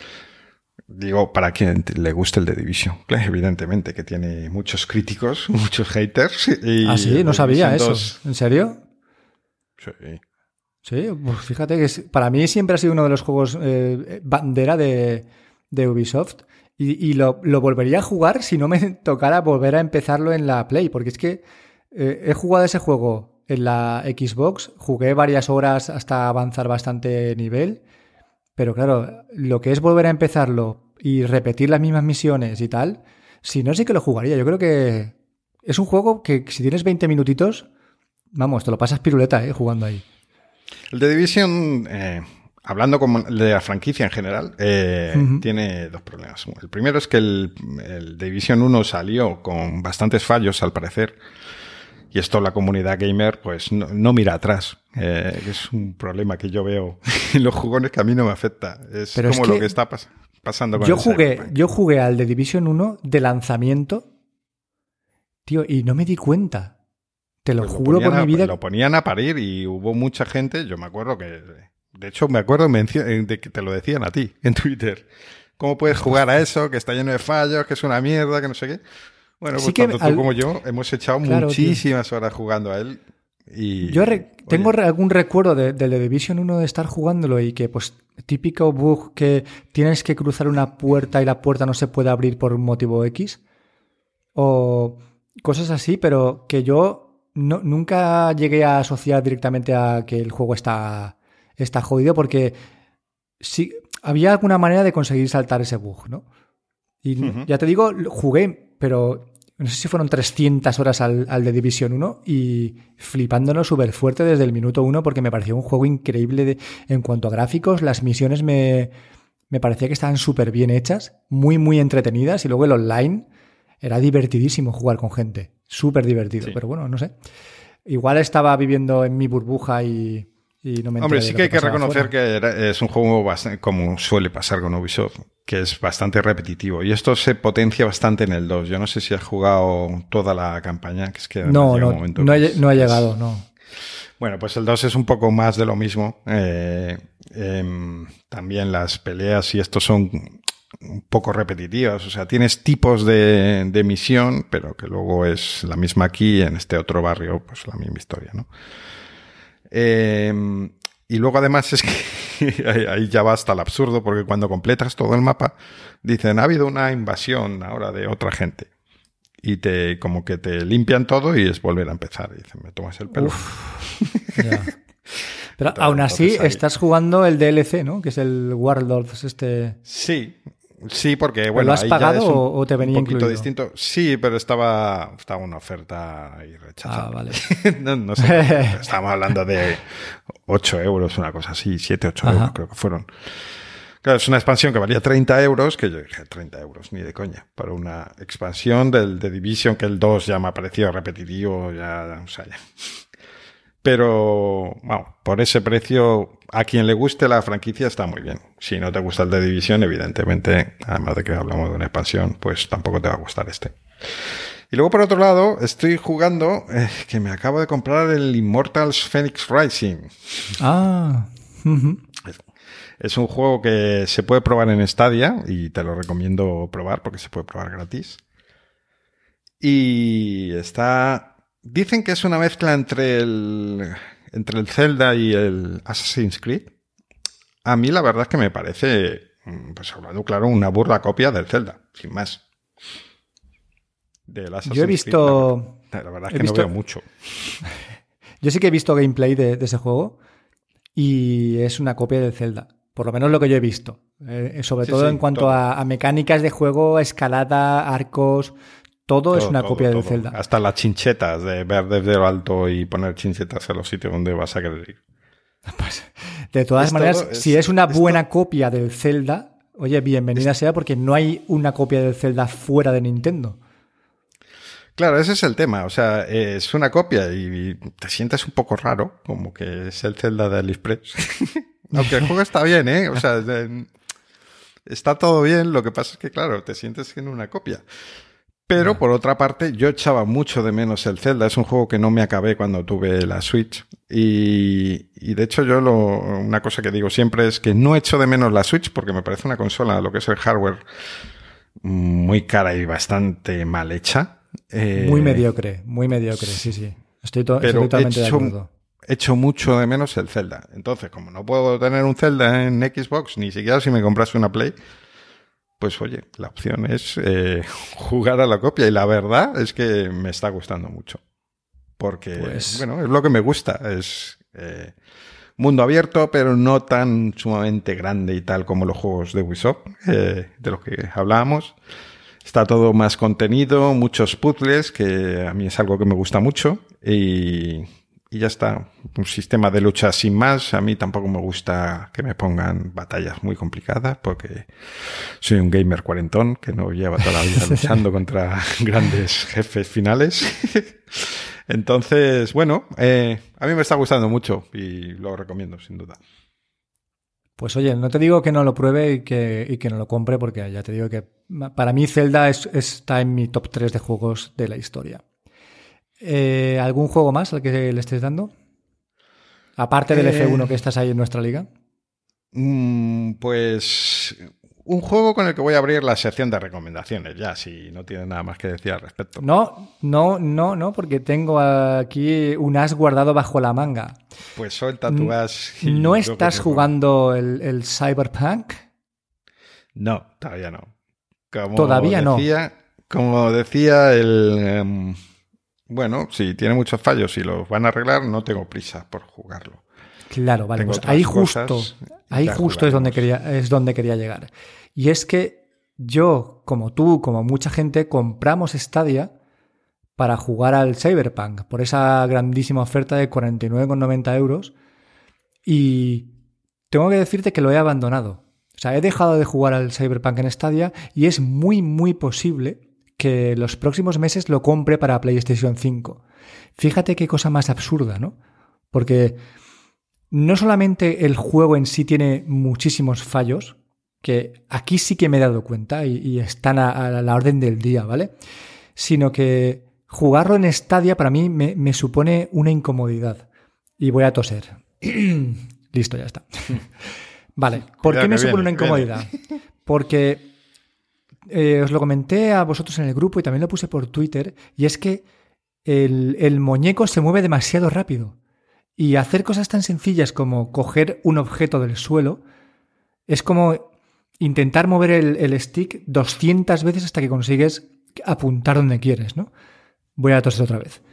digo, para quien le guste el The Division, evidentemente, que tiene muchos críticos, muchos haters. Y ah, sí, no sabía eso. dos... ¿En serio? Sí. Sí, pues fíjate que es, para mí siempre ha sido uno de los juegos eh, bandera de, de Ubisoft. Y, y lo, lo volvería a jugar si no me tocara volver a empezarlo en la Play, porque es que eh, he jugado ese juego en la Xbox, jugué varias horas hasta avanzar bastante nivel, pero claro, lo que es volver a empezarlo y repetir las mismas misiones y tal, si no sí que lo jugaría. Yo creo que es un juego que si tienes veinte minutitos, vamos, te lo pasas piruleta, eh, jugando ahí. El The Division... Eh... Hablando como de la franquicia en general, eh, uh-huh. tiene dos problemas. El primero es que el, el Division uno salió con bastantes fallos, al parecer, y esto la comunidad gamer pues no, no mira atrás. Eh, es un problema que yo veo en los jugones que a mí no me afecta. Es Pero como es que lo que está pas- pasando con yo el jugué, Cyberpunk. Yo jugué al The Division uno de lanzamiento, tío, y no me di cuenta. Te lo pues juro lo por a, mi vida. Lo ponían a parir y hubo mucha gente, yo me acuerdo que... De hecho, me acuerdo de que te lo decían a ti en Twitter. ¿Cómo puedes jugar a eso? Que está lleno de fallos, que es una mierda, que no sé qué. Bueno, pues sí tanto tú al... como yo hemos echado claro, muchísimas tío. horas jugando a él. Y, yo re- tengo oye. algún recuerdo de, de The Division uno de estar jugándolo y que, pues, típico bug que tienes que cruzar una puerta y la puerta no se puede abrir por un motivo X. O cosas así, pero que yo no, nunca llegué a asociar directamente a que el juego está... está jodido porque sí, había alguna manera de conseguir saltar ese bug, ¿no? Y uh-huh. ya te digo, jugué, pero no sé si fueron trescientas horas al, al de Division uno y flipándolo súper fuerte desde el minuto uno porque me pareció un juego increíble de, en cuanto a gráficos. Las misiones me, me parecía que estaban súper bien hechas, muy, muy entretenidas y luego el online era divertidísimo jugar con gente, súper divertido, sí. Pero bueno, no sé. Igual estaba viviendo en mi burbuja y... No Hombre, sí que, que hay que reconocer afuera. que era, es un juego bastante, como suele pasar con Ubisoft, que es bastante repetitivo. Y esto se potencia bastante en el dos. Yo no sé si has jugado toda la campaña, que es que no, no, un momento no, que he, es, no he llegado, es... no. Bueno, pues el dos es un poco más de lo mismo. Eh, eh, también las peleas y esto son un poco repetitivas. O sea, tienes tipos de, de misión, pero que luego es la misma aquí, en este otro barrio, pues la misma historia, ¿no? Eh, y luego además es que ahí ya va hasta el absurdo porque cuando completas todo el mapa dicen ha habido una invasión ahora de otra gente y te como que te limpian todo y es volver a empezar y dicen me tomas el pelo. Uf, ya. Pero entonces, aún así ahí... estás jugando el D L C, ¿no? Que es el Warlords este. Sí. Sí, porque bueno, ¿lo has ahí pagado ya es un, o te venía un poquito incluido? distinto. Sí, pero estaba, estaba una oferta ahí rechazada. Ah, vale. no, no sé. Estábamos hablando de ocho euros, una cosa así, siete, ocho euros creo que fueron. Claro, es una expansión que valía treinta euros, que yo dije, treinta euros, ni de coña. Para una expansión del The Division, que el dos ya me ha parecido repetitivo, ya, o sea, ya. Pero, bueno, por ese precio, a quien le guste la franquicia está muy bien. Si no te gusta el de Division, evidentemente, además de que hablamos de una expansión, pues tampoco te va a gustar este. Y luego, por otro lado, estoy jugando, eh, que me acabo de comprar el Immortals Phoenix Rising. Ah. Uh-huh. Es, es un juego que se puede probar en Stadia y te lo recomiendo probar porque se puede probar gratis. Y está... Dicen que es una mezcla entre el, entre el Zelda y el Assassin's Creed. A mí la verdad es que me parece, pues hablando claro, una burda copia del Zelda, sin más. Del Assassin's Yo he visto... Creed, la, verdad, la verdad es he que visto, no veo mucho. Yo sí que he visto gameplay de, de ese juego y es una copia del Zelda. Por lo menos lo que yo he visto. Eh, sobre Sí, todo sí, en cuanto todo. a, a mecánicas de juego, escalada, arcos... Todo, todo es una todo, copia todo. del Zelda. Hasta las chinchetas, de ver desde lo alto y poner chinchetas en los sitios donde vas a querer ir. Pues, de todas es maneras, todo, es, si es una es buena to... copia del Zelda, oye, bienvenida es... sea, porque no hay una copia del Zelda fuera de Nintendo. Claro, ese es el tema. O sea, es una copia y te sientes un poco raro, como que es el Zelda de AliExpress. Aunque el juego está bien, ¿eh? O sea, está todo bien. Lo que pasa es que, claro, te sientes en una copia. Pero, yeah. por otra parte, yo echaba mucho de menos el Zelda. Es un juego que no me acabé cuando tuve la Switch. Y, y de hecho, yo lo, una cosa que digo siempre es que no echo de menos la Switch porque me parece una consola, lo que es el hardware, muy cara y bastante mal hecha. Eh, muy mediocre, muy mediocre, sí, sí. Estoy, to pero estoy totalmente hecho, de acuerdo. Echo mucho de menos el Zelda. Entonces, como no puedo tener un Zelda en Xbox, ni siquiera si me comprase una Play... Pues oye, la opción es eh, jugar a la copia y la verdad es que me está gustando mucho. Porque, pues... bueno, es lo que me gusta. Es eh, mundo abierto, pero no tan sumamente grande y tal como los juegos de Ubisoft, eh, de los que hablábamos. Está todo más contenido, muchos puzzles, que a mí es algo que me gusta mucho. Y... Y ya está, un sistema de lucha sin más. A mí tampoco me gusta que me pongan batallas muy complicadas porque soy un gamer cuarentón que no lleva toda la vida luchando contra grandes jefes finales. Entonces, bueno, eh, a mí me está gustando mucho y lo recomiendo sin duda. Pues oye, no te digo que no lo pruebe y que, y que no lo compre porque ya te digo que para mí Zelda es, está en mi top tres de juegos de la historia. Eh, ¿Algún juego más al que le estés dando? Aparte del eh, F uno que estás ahí en nuestra liga. Mm, pues un juego con el que voy a abrir la sección de recomendaciones, ya, si no tienes nada más que decir al respecto. No, no, no, no, porque tengo aquí un as guardado bajo la manga. Pues suelta tu as. Y ¿No estás jugando el, el Cyberpunk? No, todavía no. Como todavía decía, no. Como decía el... Um, Bueno, si tiene muchos fallos y los van a arreglar, no tengo prisa por jugarlo. Claro, vale, pues ahí justo, ahí justo es donde quería, es donde quería llegar. Y es que yo, como tú, como mucha gente, compramos Stadia para jugar al Cyberpunk por esa grandísima oferta de cuarenta y nueve con noventa euros y tengo que decirte que lo he abandonado. O sea, he dejado de jugar al Cyberpunk en Stadia y es muy, muy posible que los próximos meses lo compre para PlayStation cinco. Fíjate qué cosa más absurda, ¿no? Porque no solamente el juego en sí tiene muchísimos fallos, que aquí sí que me he dado cuenta y, y están a, a la orden del día, ¿vale? Sino que jugarlo en Stadia para mí me, me supone una incomodidad. Y voy a toser. Listo, ya está. Vale, ¿por qué me supone una incomodidad? Porque... Eh, os lo comenté a vosotros en el grupo y también lo puse por Twitter, y es que el, el muñeco se mueve demasiado rápido y hacer cosas tan sencillas como coger un objeto del suelo es como intentar mover el, el stick doscientas veces hasta que consigues apuntar donde quieres, ¿no? Voy a toser otra vez.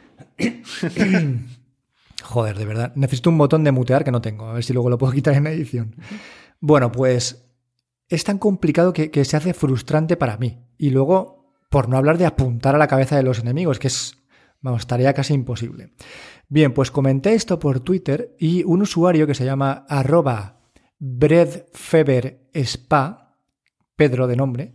Joder, de verdad. Necesito un botón de mutear que no tengo, a ver si luego lo puedo quitar en edición. Bueno, pues... es tan complicado que, que se hace frustrante para mí. Y luego, por no hablar de apuntar a la cabeza de los enemigos, que es, vamos, tarea casi imposible. Bien, pues comenté esto por Twitter y un usuario que se llama arroba breadfeberspa, Pedro de nombre,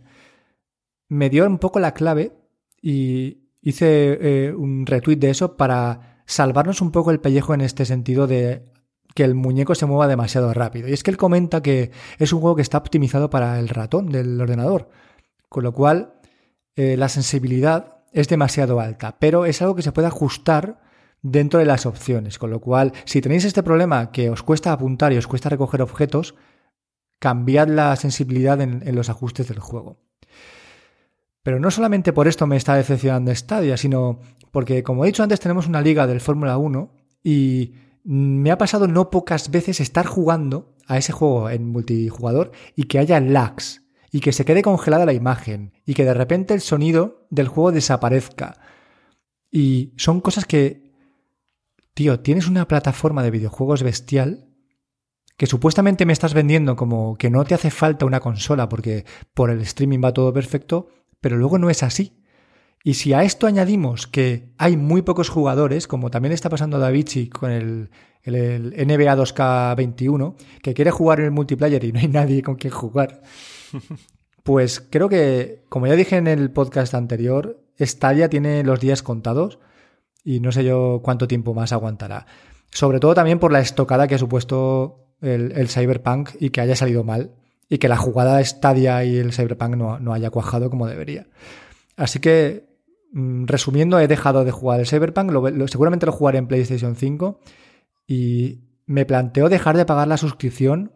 me dio un poco la clave y hice eh, un retweet de eso para salvarnos un poco el pellejo en este sentido de que el muñeco se mueva demasiado rápido. Y es que él comenta que es un juego que está optimizado para el ratón del ordenador, con lo cual eh, la sensibilidad es demasiado alta, pero es algo que se puede ajustar dentro de las opciones, con lo cual si tenéis este problema que os cuesta apuntar y os cuesta recoger objetos, cambiad la sensibilidad en, en los ajustes del juego. Pero no solamente por esto me está decepcionando Stadia, sino porque, como he dicho antes, tenemos una liga del Fórmula uno y me ha pasado no pocas veces estar jugando a ese juego en multijugador y que haya lags y que se quede congelada la imagen y que de repente el sonido del juego desaparezca. Y son cosas que, tío, tienes una plataforma de videojuegos bestial que supuestamente me estás vendiendo como que no te hace falta una consola porque por el streaming va todo perfecto, pero luego no es así. Y si a esto añadimos que hay muy pocos jugadores, como también está pasando a Davichi con el, el, el N B A dos K veintiuno, que quiere jugar en el multiplayer y no hay nadie con quien jugar, pues creo que, como ya dije en el podcast anterior, Stadia tiene los días contados y no sé yo cuánto tiempo más aguantará. Sobre todo también por la estocada que ha supuesto el, el Cyberpunk y que haya salido mal y que la jugada Stadia y el Cyberpunk no, no haya cuajado como debería. Así que, resumiendo, he dejado de jugar el Cyberpunk, lo, lo, seguramente lo jugaré en PlayStation cinco y me planteo dejar de pagar la suscripción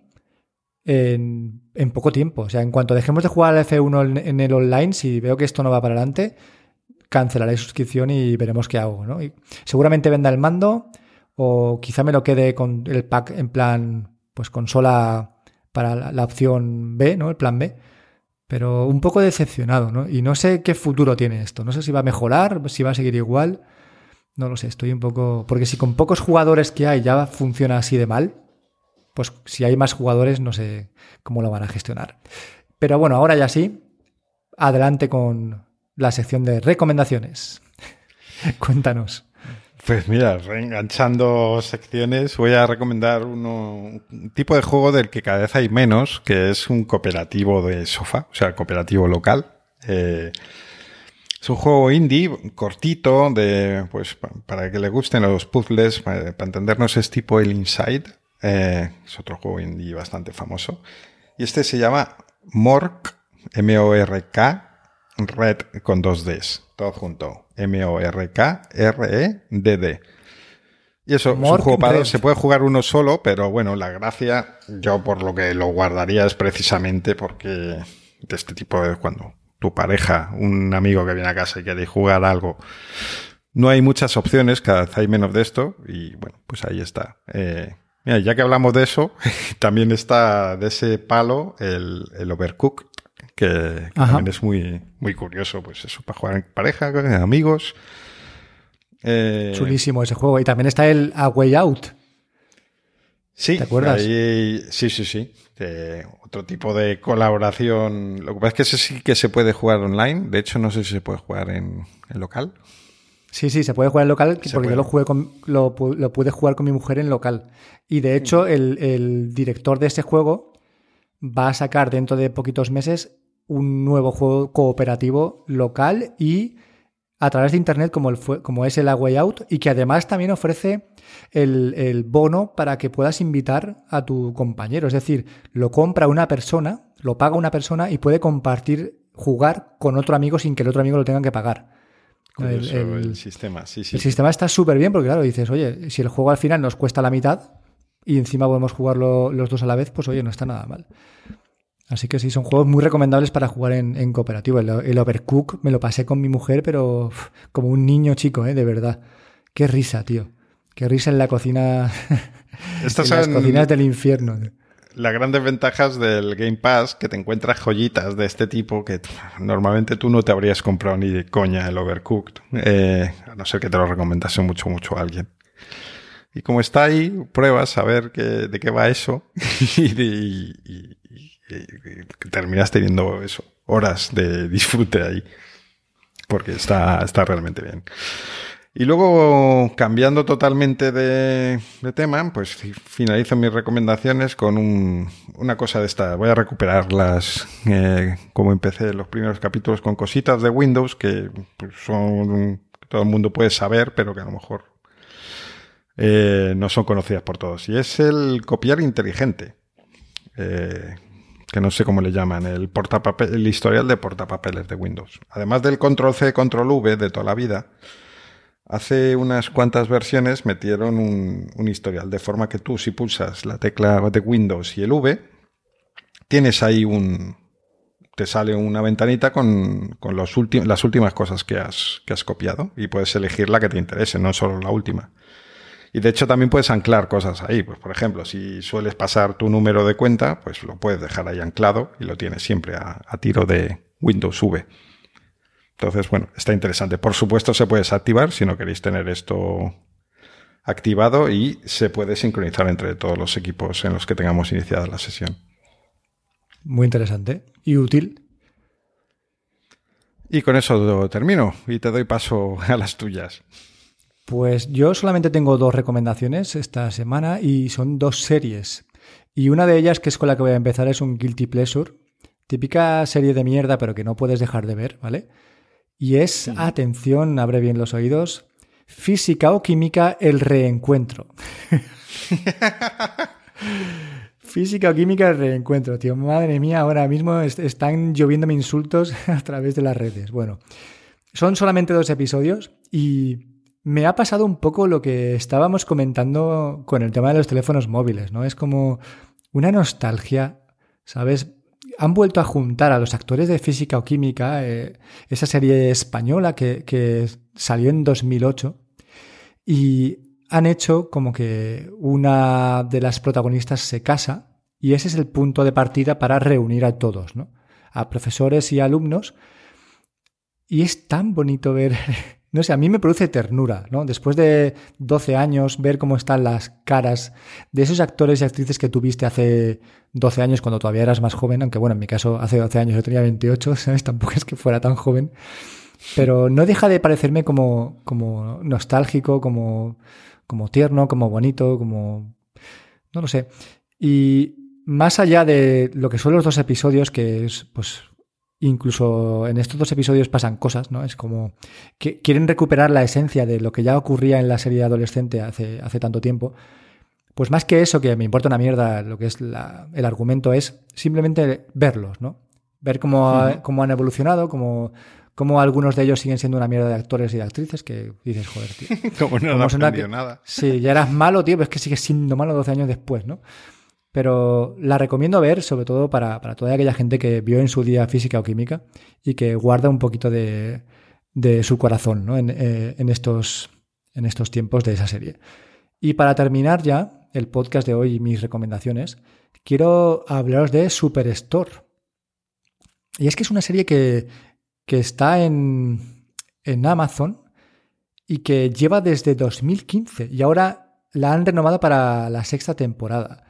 en, en poco tiempo. O sea, en cuanto dejemos de jugar al F uno en, en el online, si veo que esto no va para adelante, cancelaré suscripción y veremos qué hago, ¿no? Y seguramente venda el mando o quizá me lo quede con el pack en plan, pues consola para la, la opción B, ¿no? El plan B. Pero un poco decepcionado, ¿no? Y no sé qué futuro tiene esto. No sé si va a mejorar, si va a seguir igual. No lo sé, estoy un poco... Porque si con pocos jugadores que hay ya funciona así de mal, pues si hay más jugadores no sé cómo lo van a gestionar. Pero bueno, ahora ya sí, adelante con la sección de recomendaciones. Cuéntanos. Pues mira, reenganchando secciones, voy a recomendar uno, un tipo de juego del que cada vez hay menos, que es un cooperativo de sofá, o sea, cooperativo local. Eh, es un juego indie, cortito, de pues para que le gusten los puzzles, para, para entendernos es tipo el Inside. Eh, es otro juego indie bastante famoso. Y este se llama Mork, M O R K, Red con dos Ds, todo junto. M O R K R E D D. Y eso, Mork, es un juego para dos. Se puede jugar uno solo, pero bueno, la gracia, yo por lo que lo guardaría es precisamente porque de este tipo de cuando tu pareja, un amigo que viene a casa y quiere jugar algo, no hay muchas opciones, cada vez hay menos de esto, y bueno, pues ahí está. Eh, mira, ya que hablamos de eso, también está de ese palo el, el Overcooked, que, que también es muy, muy curioso, pues eso, para jugar en pareja, con amigos. Eh, Chulísimo ese juego. Y también está el A Way Out. Sí, ¿te acuerdas? Ahí, sí, sí, sí. De otro tipo de colaboración. Lo que pasa es que ese sí que se puede jugar online. De hecho, no sé si se puede jugar en, en local. Sí, sí, se puede jugar en local Se porque puede. yo lo, jugué con, lo, lo pude jugar con mi mujer en local. Y de hecho, el, el director de ese juego va a sacar dentro de poquitos meses un nuevo juego cooperativo local y a través de internet como, el fue, como es el A Way Out, y que además también ofrece el, el bono para que puedas invitar a tu compañero. Es decir, lo compra una persona, lo paga una persona y puede compartir, jugar con otro amigo sin que el otro amigo lo tenga que pagar. El, el, el sistema, sí, sí. El sistema está súper bien porque, claro, dices, oye, si el juego al final nos cuesta la mitad y encima podemos jugarlo los dos a la vez, pues oye, no está nada mal. Así que sí, son juegos muy recomendables para jugar en, en cooperativo. El, el Overcooked me lo pasé con mi mujer, pero uf, como un niño chico, ¿eh? De verdad. Qué risa, tío. Qué risa en la cocina. Estas en las son cocinas del infierno. Las grandes ventajas del Game Pass, que te encuentras joyitas de este tipo que pff, normalmente tú no te habrías comprado ni de coña el Overcooked. Eh, a no ser que te lo recomendase mucho, mucho a alguien. Y como está ahí, pruebas a ver qué, de qué va eso y, y, y, y, y terminas teniendo eso, horas de disfrute ahí, porque está, está realmente bien. Y luego, cambiando totalmente de, de tema, pues finalizo mis recomendaciones con un, una cosa de esta. Voy a recuperarlas eh, como empecé los primeros capítulos, con cositas de Windows que pues, son todo el mundo puede saber, pero que a lo mejor eh, no son conocidas por todos. Y es el copiar inteligente, eh, que no sé cómo le llaman, el, portapapel, el historial de portapapeles de Windows. Además del control C, control V de toda la vida, hace unas cuantas versiones metieron un, un historial, de forma que tú, si pulsas la tecla de Windows y el V, tienes ahí un... te sale una ventanita con, con los ulti- las últimas cosas que has, que has copiado y puedes elegir la que te interese, no solo la última. Y de hecho también puedes anclar cosas ahí. Pues, por ejemplo, si sueles pasar tu número de cuenta, pues lo puedes dejar ahí anclado y lo tienes siempre a, a tiro de Windows V. Entonces, bueno, está interesante. Por supuesto, se puede desactivar si no queréis tener esto activado y se puede sincronizar entre todos los equipos en los que tengamos iniciada la sesión. Muy interesante y útil. Y con eso termino y te doy paso a las tuyas. Pues yo solamente tengo dos recomendaciones esta semana y son dos series. Y una de ellas, que es con la que voy a empezar, es un Guilty Pleasure. Típica serie de mierda, pero que no puedes dejar de ver, ¿vale? Y es, sí. Atención, abre bien los oídos, Física o Química, el reencuentro. Física o Química, el reencuentro, tío. Madre mía, ahora mismo est- están lloviéndome insultos a través de las redes. Bueno, son solamente dos episodios y me ha pasado un poco lo que estábamos comentando con el tema de los teléfonos móviles, ¿no? Es como una nostalgia, ¿sabes? Han vuelto a juntar a los actores de Física o Química, eh, esa serie española que, que salió en dos mil ocho, y han hecho como que una de las protagonistas se casa y ese es el punto de partida para reunir a todos, ¿no? A profesores y alumnos. Y es tan bonito ver... No sé, a mí me produce ternura, ¿no? Después de doce años, ver cómo están las caras de esos actores y actrices que tuviste hace doce años cuando todavía eras más joven, aunque bueno, en mi caso hace doce años yo tenía veintiocho, ¿sabes? Tampoco es que fuera tan joven. Pero no deja de parecerme como, como nostálgico, como, como tierno, como bonito, como... no lo sé. Y más allá de lo que son los dos episodios, que es, pues... incluso en estos dos episodios pasan cosas, ¿no? Es como que quieren recuperar la esencia de lo que ya ocurría en la serie adolescente hace, hace tanto tiempo. Pues más que eso, que me importa una mierda lo que es la, el argumento, es simplemente verlos, ¿no? Ver cómo, uh-huh. ha, cómo han evolucionado, cómo, cómo algunos de ellos siguen siendo una mierda de actores y de actrices, que dices, joder, tío. Como no han aprendido nada. Sí, ya eras malo, tío, pero es que sigues siendo malo doce años después, ¿no? Pero la recomiendo ver, sobre todo para, para toda aquella gente que vio en su día Física o Química y que guarda un poquito de, de su corazón, ¿no? en, eh, en, estos, en estos tiempos de esa serie. Y para terminar ya el podcast de hoy y mis recomendaciones, quiero hablaros de Superstore. Y es que es una serie que, que está en, en Amazon y que lleva desde dos mil quince y ahora la han renovado para la sexta temporada.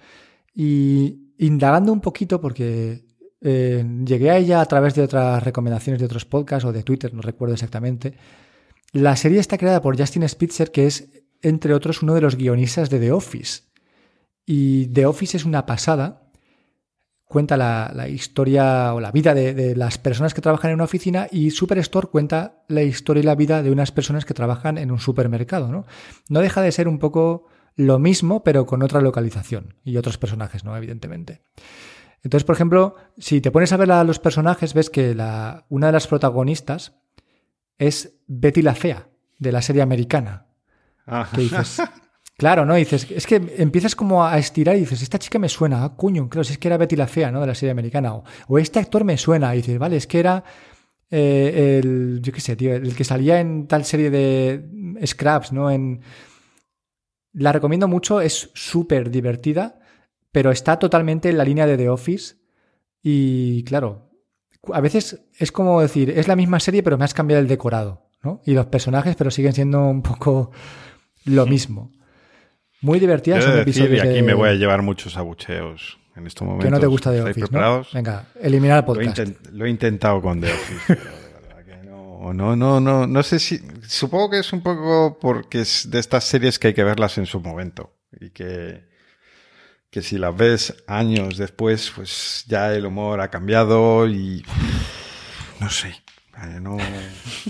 Y indagando un poquito, porque eh, llegué a ella a través de otras recomendaciones de otros podcasts o de Twitter, no recuerdo exactamente, la serie está creada por Justin Spitzer, que es, entre otros, uno de los guionistas de The Office. Y The Office es una pasada, cuenta la, la historia o la vida de, de las personas que trabajan en una oficina, y Superstore cuenta la historia y la vida de unas personas que trabajan en un supermercado, ¿no? No deja de ser un poco... lo mismo, pero con otra localización y otros personajes, ¿no? Evidentemente. Entonces, por ejemplo, si te pones a ver a los personajes, ves que la, una de las protagonistas es Betty la Fea, de la serie americana. Ajá. Que dices, claro, ¿no? Y dices, es que empiezas como a estirar y dices, esta chica me suena, ah, coño, claro, si es que era Betty la Fea, ¿no? De la serie americana. O, o este actor me suena, y dices, vale, es que era eh, el, yo qué sé, tío, el que salía en tal serie de Scraps, ¿no? En... La recomiendo mucho, es súper divertida, pero está totalmente en la línea de The Office y, claro, a veces es como decir, es la misma serie pero me has cambiado el decorado, ¿no? Y los personajes, pero siguen siendo un poco lo mismo. Muy divertida. Yo son de decir, episodios y aquí de... me voy a llevar muchos abucheos en estos momentos. Que no te gusta The ¿Estáis Office, preparados? ¿no? Venga, eliminar el podcast. Lo, intent- lo he intentado con The Office, pero... No, no, no, no sé si... Supongo que es un poco porque es de estas series que hay que verlas en su momento. Y que, que si las ves años después, pues ya el humor ha cambiado y... No sé. No,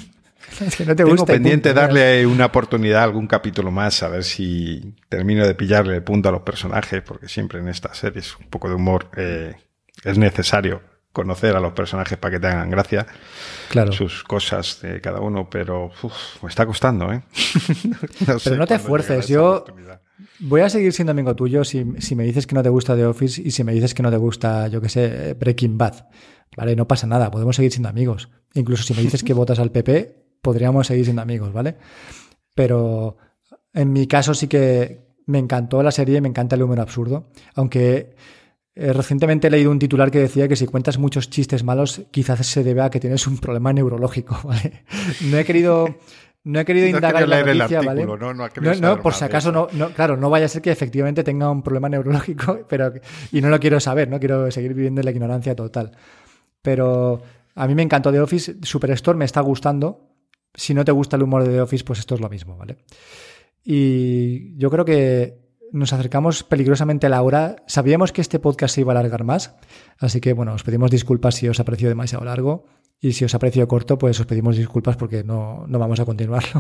Es que no te Tengo gusta. pendiente punto, darle una oportunidad a algún capítulo más, a ver si termino de pillarle el punto a los personajes, porque siempre en estas series un poco de humor eh, es necesario conocer a los personajes para que te hagan gracia. Claro. Sus cosas de cada uno, pero uf, me está costando, ¿eh? no pero no te fuerces. Yo voy a seguir siendo amigo tuyo si, si me dices que no te gusta The Office y si me dices que no te gusta, yo qué sé, Breaking Bad. Vale, no pasa nada, podemos seguir siendo amigos. Incluso si me dices que votas al P P, podríamos seguir siendo amigos, ¿vale? Pero en mi caso sí que me encantó la serie, me encanta el humor absurdo, aunque eh, recientemente he leído un titular que decía que si cuentas muchos chistes malos, quizás se debe a que tienes un problema neurológico, ¿vale? No he querido... No he querido no indagar en la noticia, el artículo, ¿vale? No, no, no, no por si acaso no, no, claro, no vaya a ser que efectivamente tenga un problema neurológico, pero y no lo quiero saber, no quiero seguir viviendo en la ignorancia total. Pero a mí me encantó The Office, Superstore me está gustando. Si no te gusta el humor de The Office, pues esto es lo mismo, ¿vale? Y yo creo que nos acercamos peligrosamente a la hora. Sabíamos que este podcast se iba a alargar más, así que bueno, os pedimos disculpas si os ha parecido demasiado largo. Y si os ha parecido corto, pues os pedimos disculpas porque no, no vamos a continuarlo.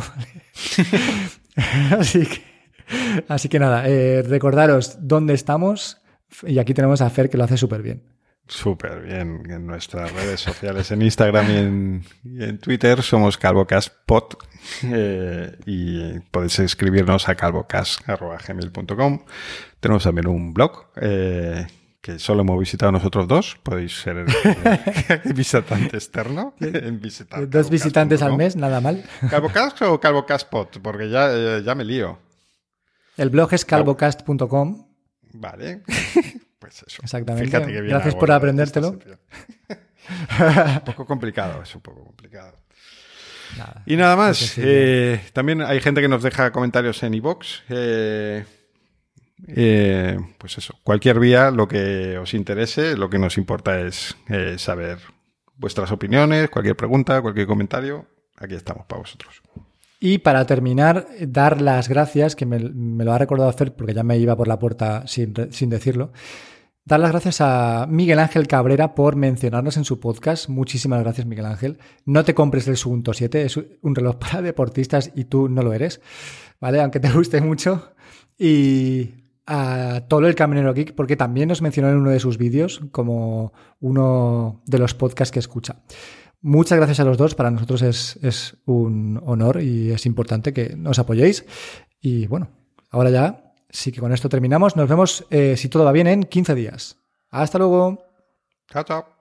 ¿Vale? así, que, así que nada, eh, recordaros dónde estamos. Y aquí tenemos a Fer, que lo hace súper bien. Súper bien. En nuestras redes sociales, en Instagram y en, y en Twitter, somos calvocastpod. Eh, y podéis escribirnos a calvocast arroba gmail punto com. Tenemos también un blog. Eh, que solo hemos visitado nosotros dos. Podéis ser eh, visitante externo. En visitar dos visitantes al mes, nada mal. ¿Calvocast o calvocastpod? Porque ya, eh, ya me lío. El blog es calvocast punto com. Vale. Pues eso. Exactamente. Fíjate que bien Gracias por aprendértelo. Un poco complicado, es un poco complicado. Nada, y nada más. Sí, eh, también hay gente que nos deja comentarios en iVoox. Eh, Eh, pues eso, cualquier vía, lo que os interese, lo que nos importa es eh, saber vuestras opiniones, cualquier pregunta, cualquier comentario, aquí estamos para vosotros. Y para terminar, dar las gracias, que me, me lo ha recordado hacer porque ya me iba por la puerta sin, sin decirlo, dar las gracias a Miguel Ángel Cabrera por mencionarnos en su podcast. Muchísimas gracias, Miguel Ángel. No te compres el Suunto siete, es un reloj para deportistas y tú no lo eres, ¿vale? Aunque te guste mucho. Y a Tolo el Camionero Geek, porque también nos mencionó en uno de sus vídeos como uno de los podcasts que escucha. Muchas gracias a los dos, para nosotros es, es un honor y es importante que nos apoyéis. Y bueno, ahora ya sí que con esto terminamos. Nos vemos, eh, si todo va bien, en quince días. Hasta luego. Chao, chao.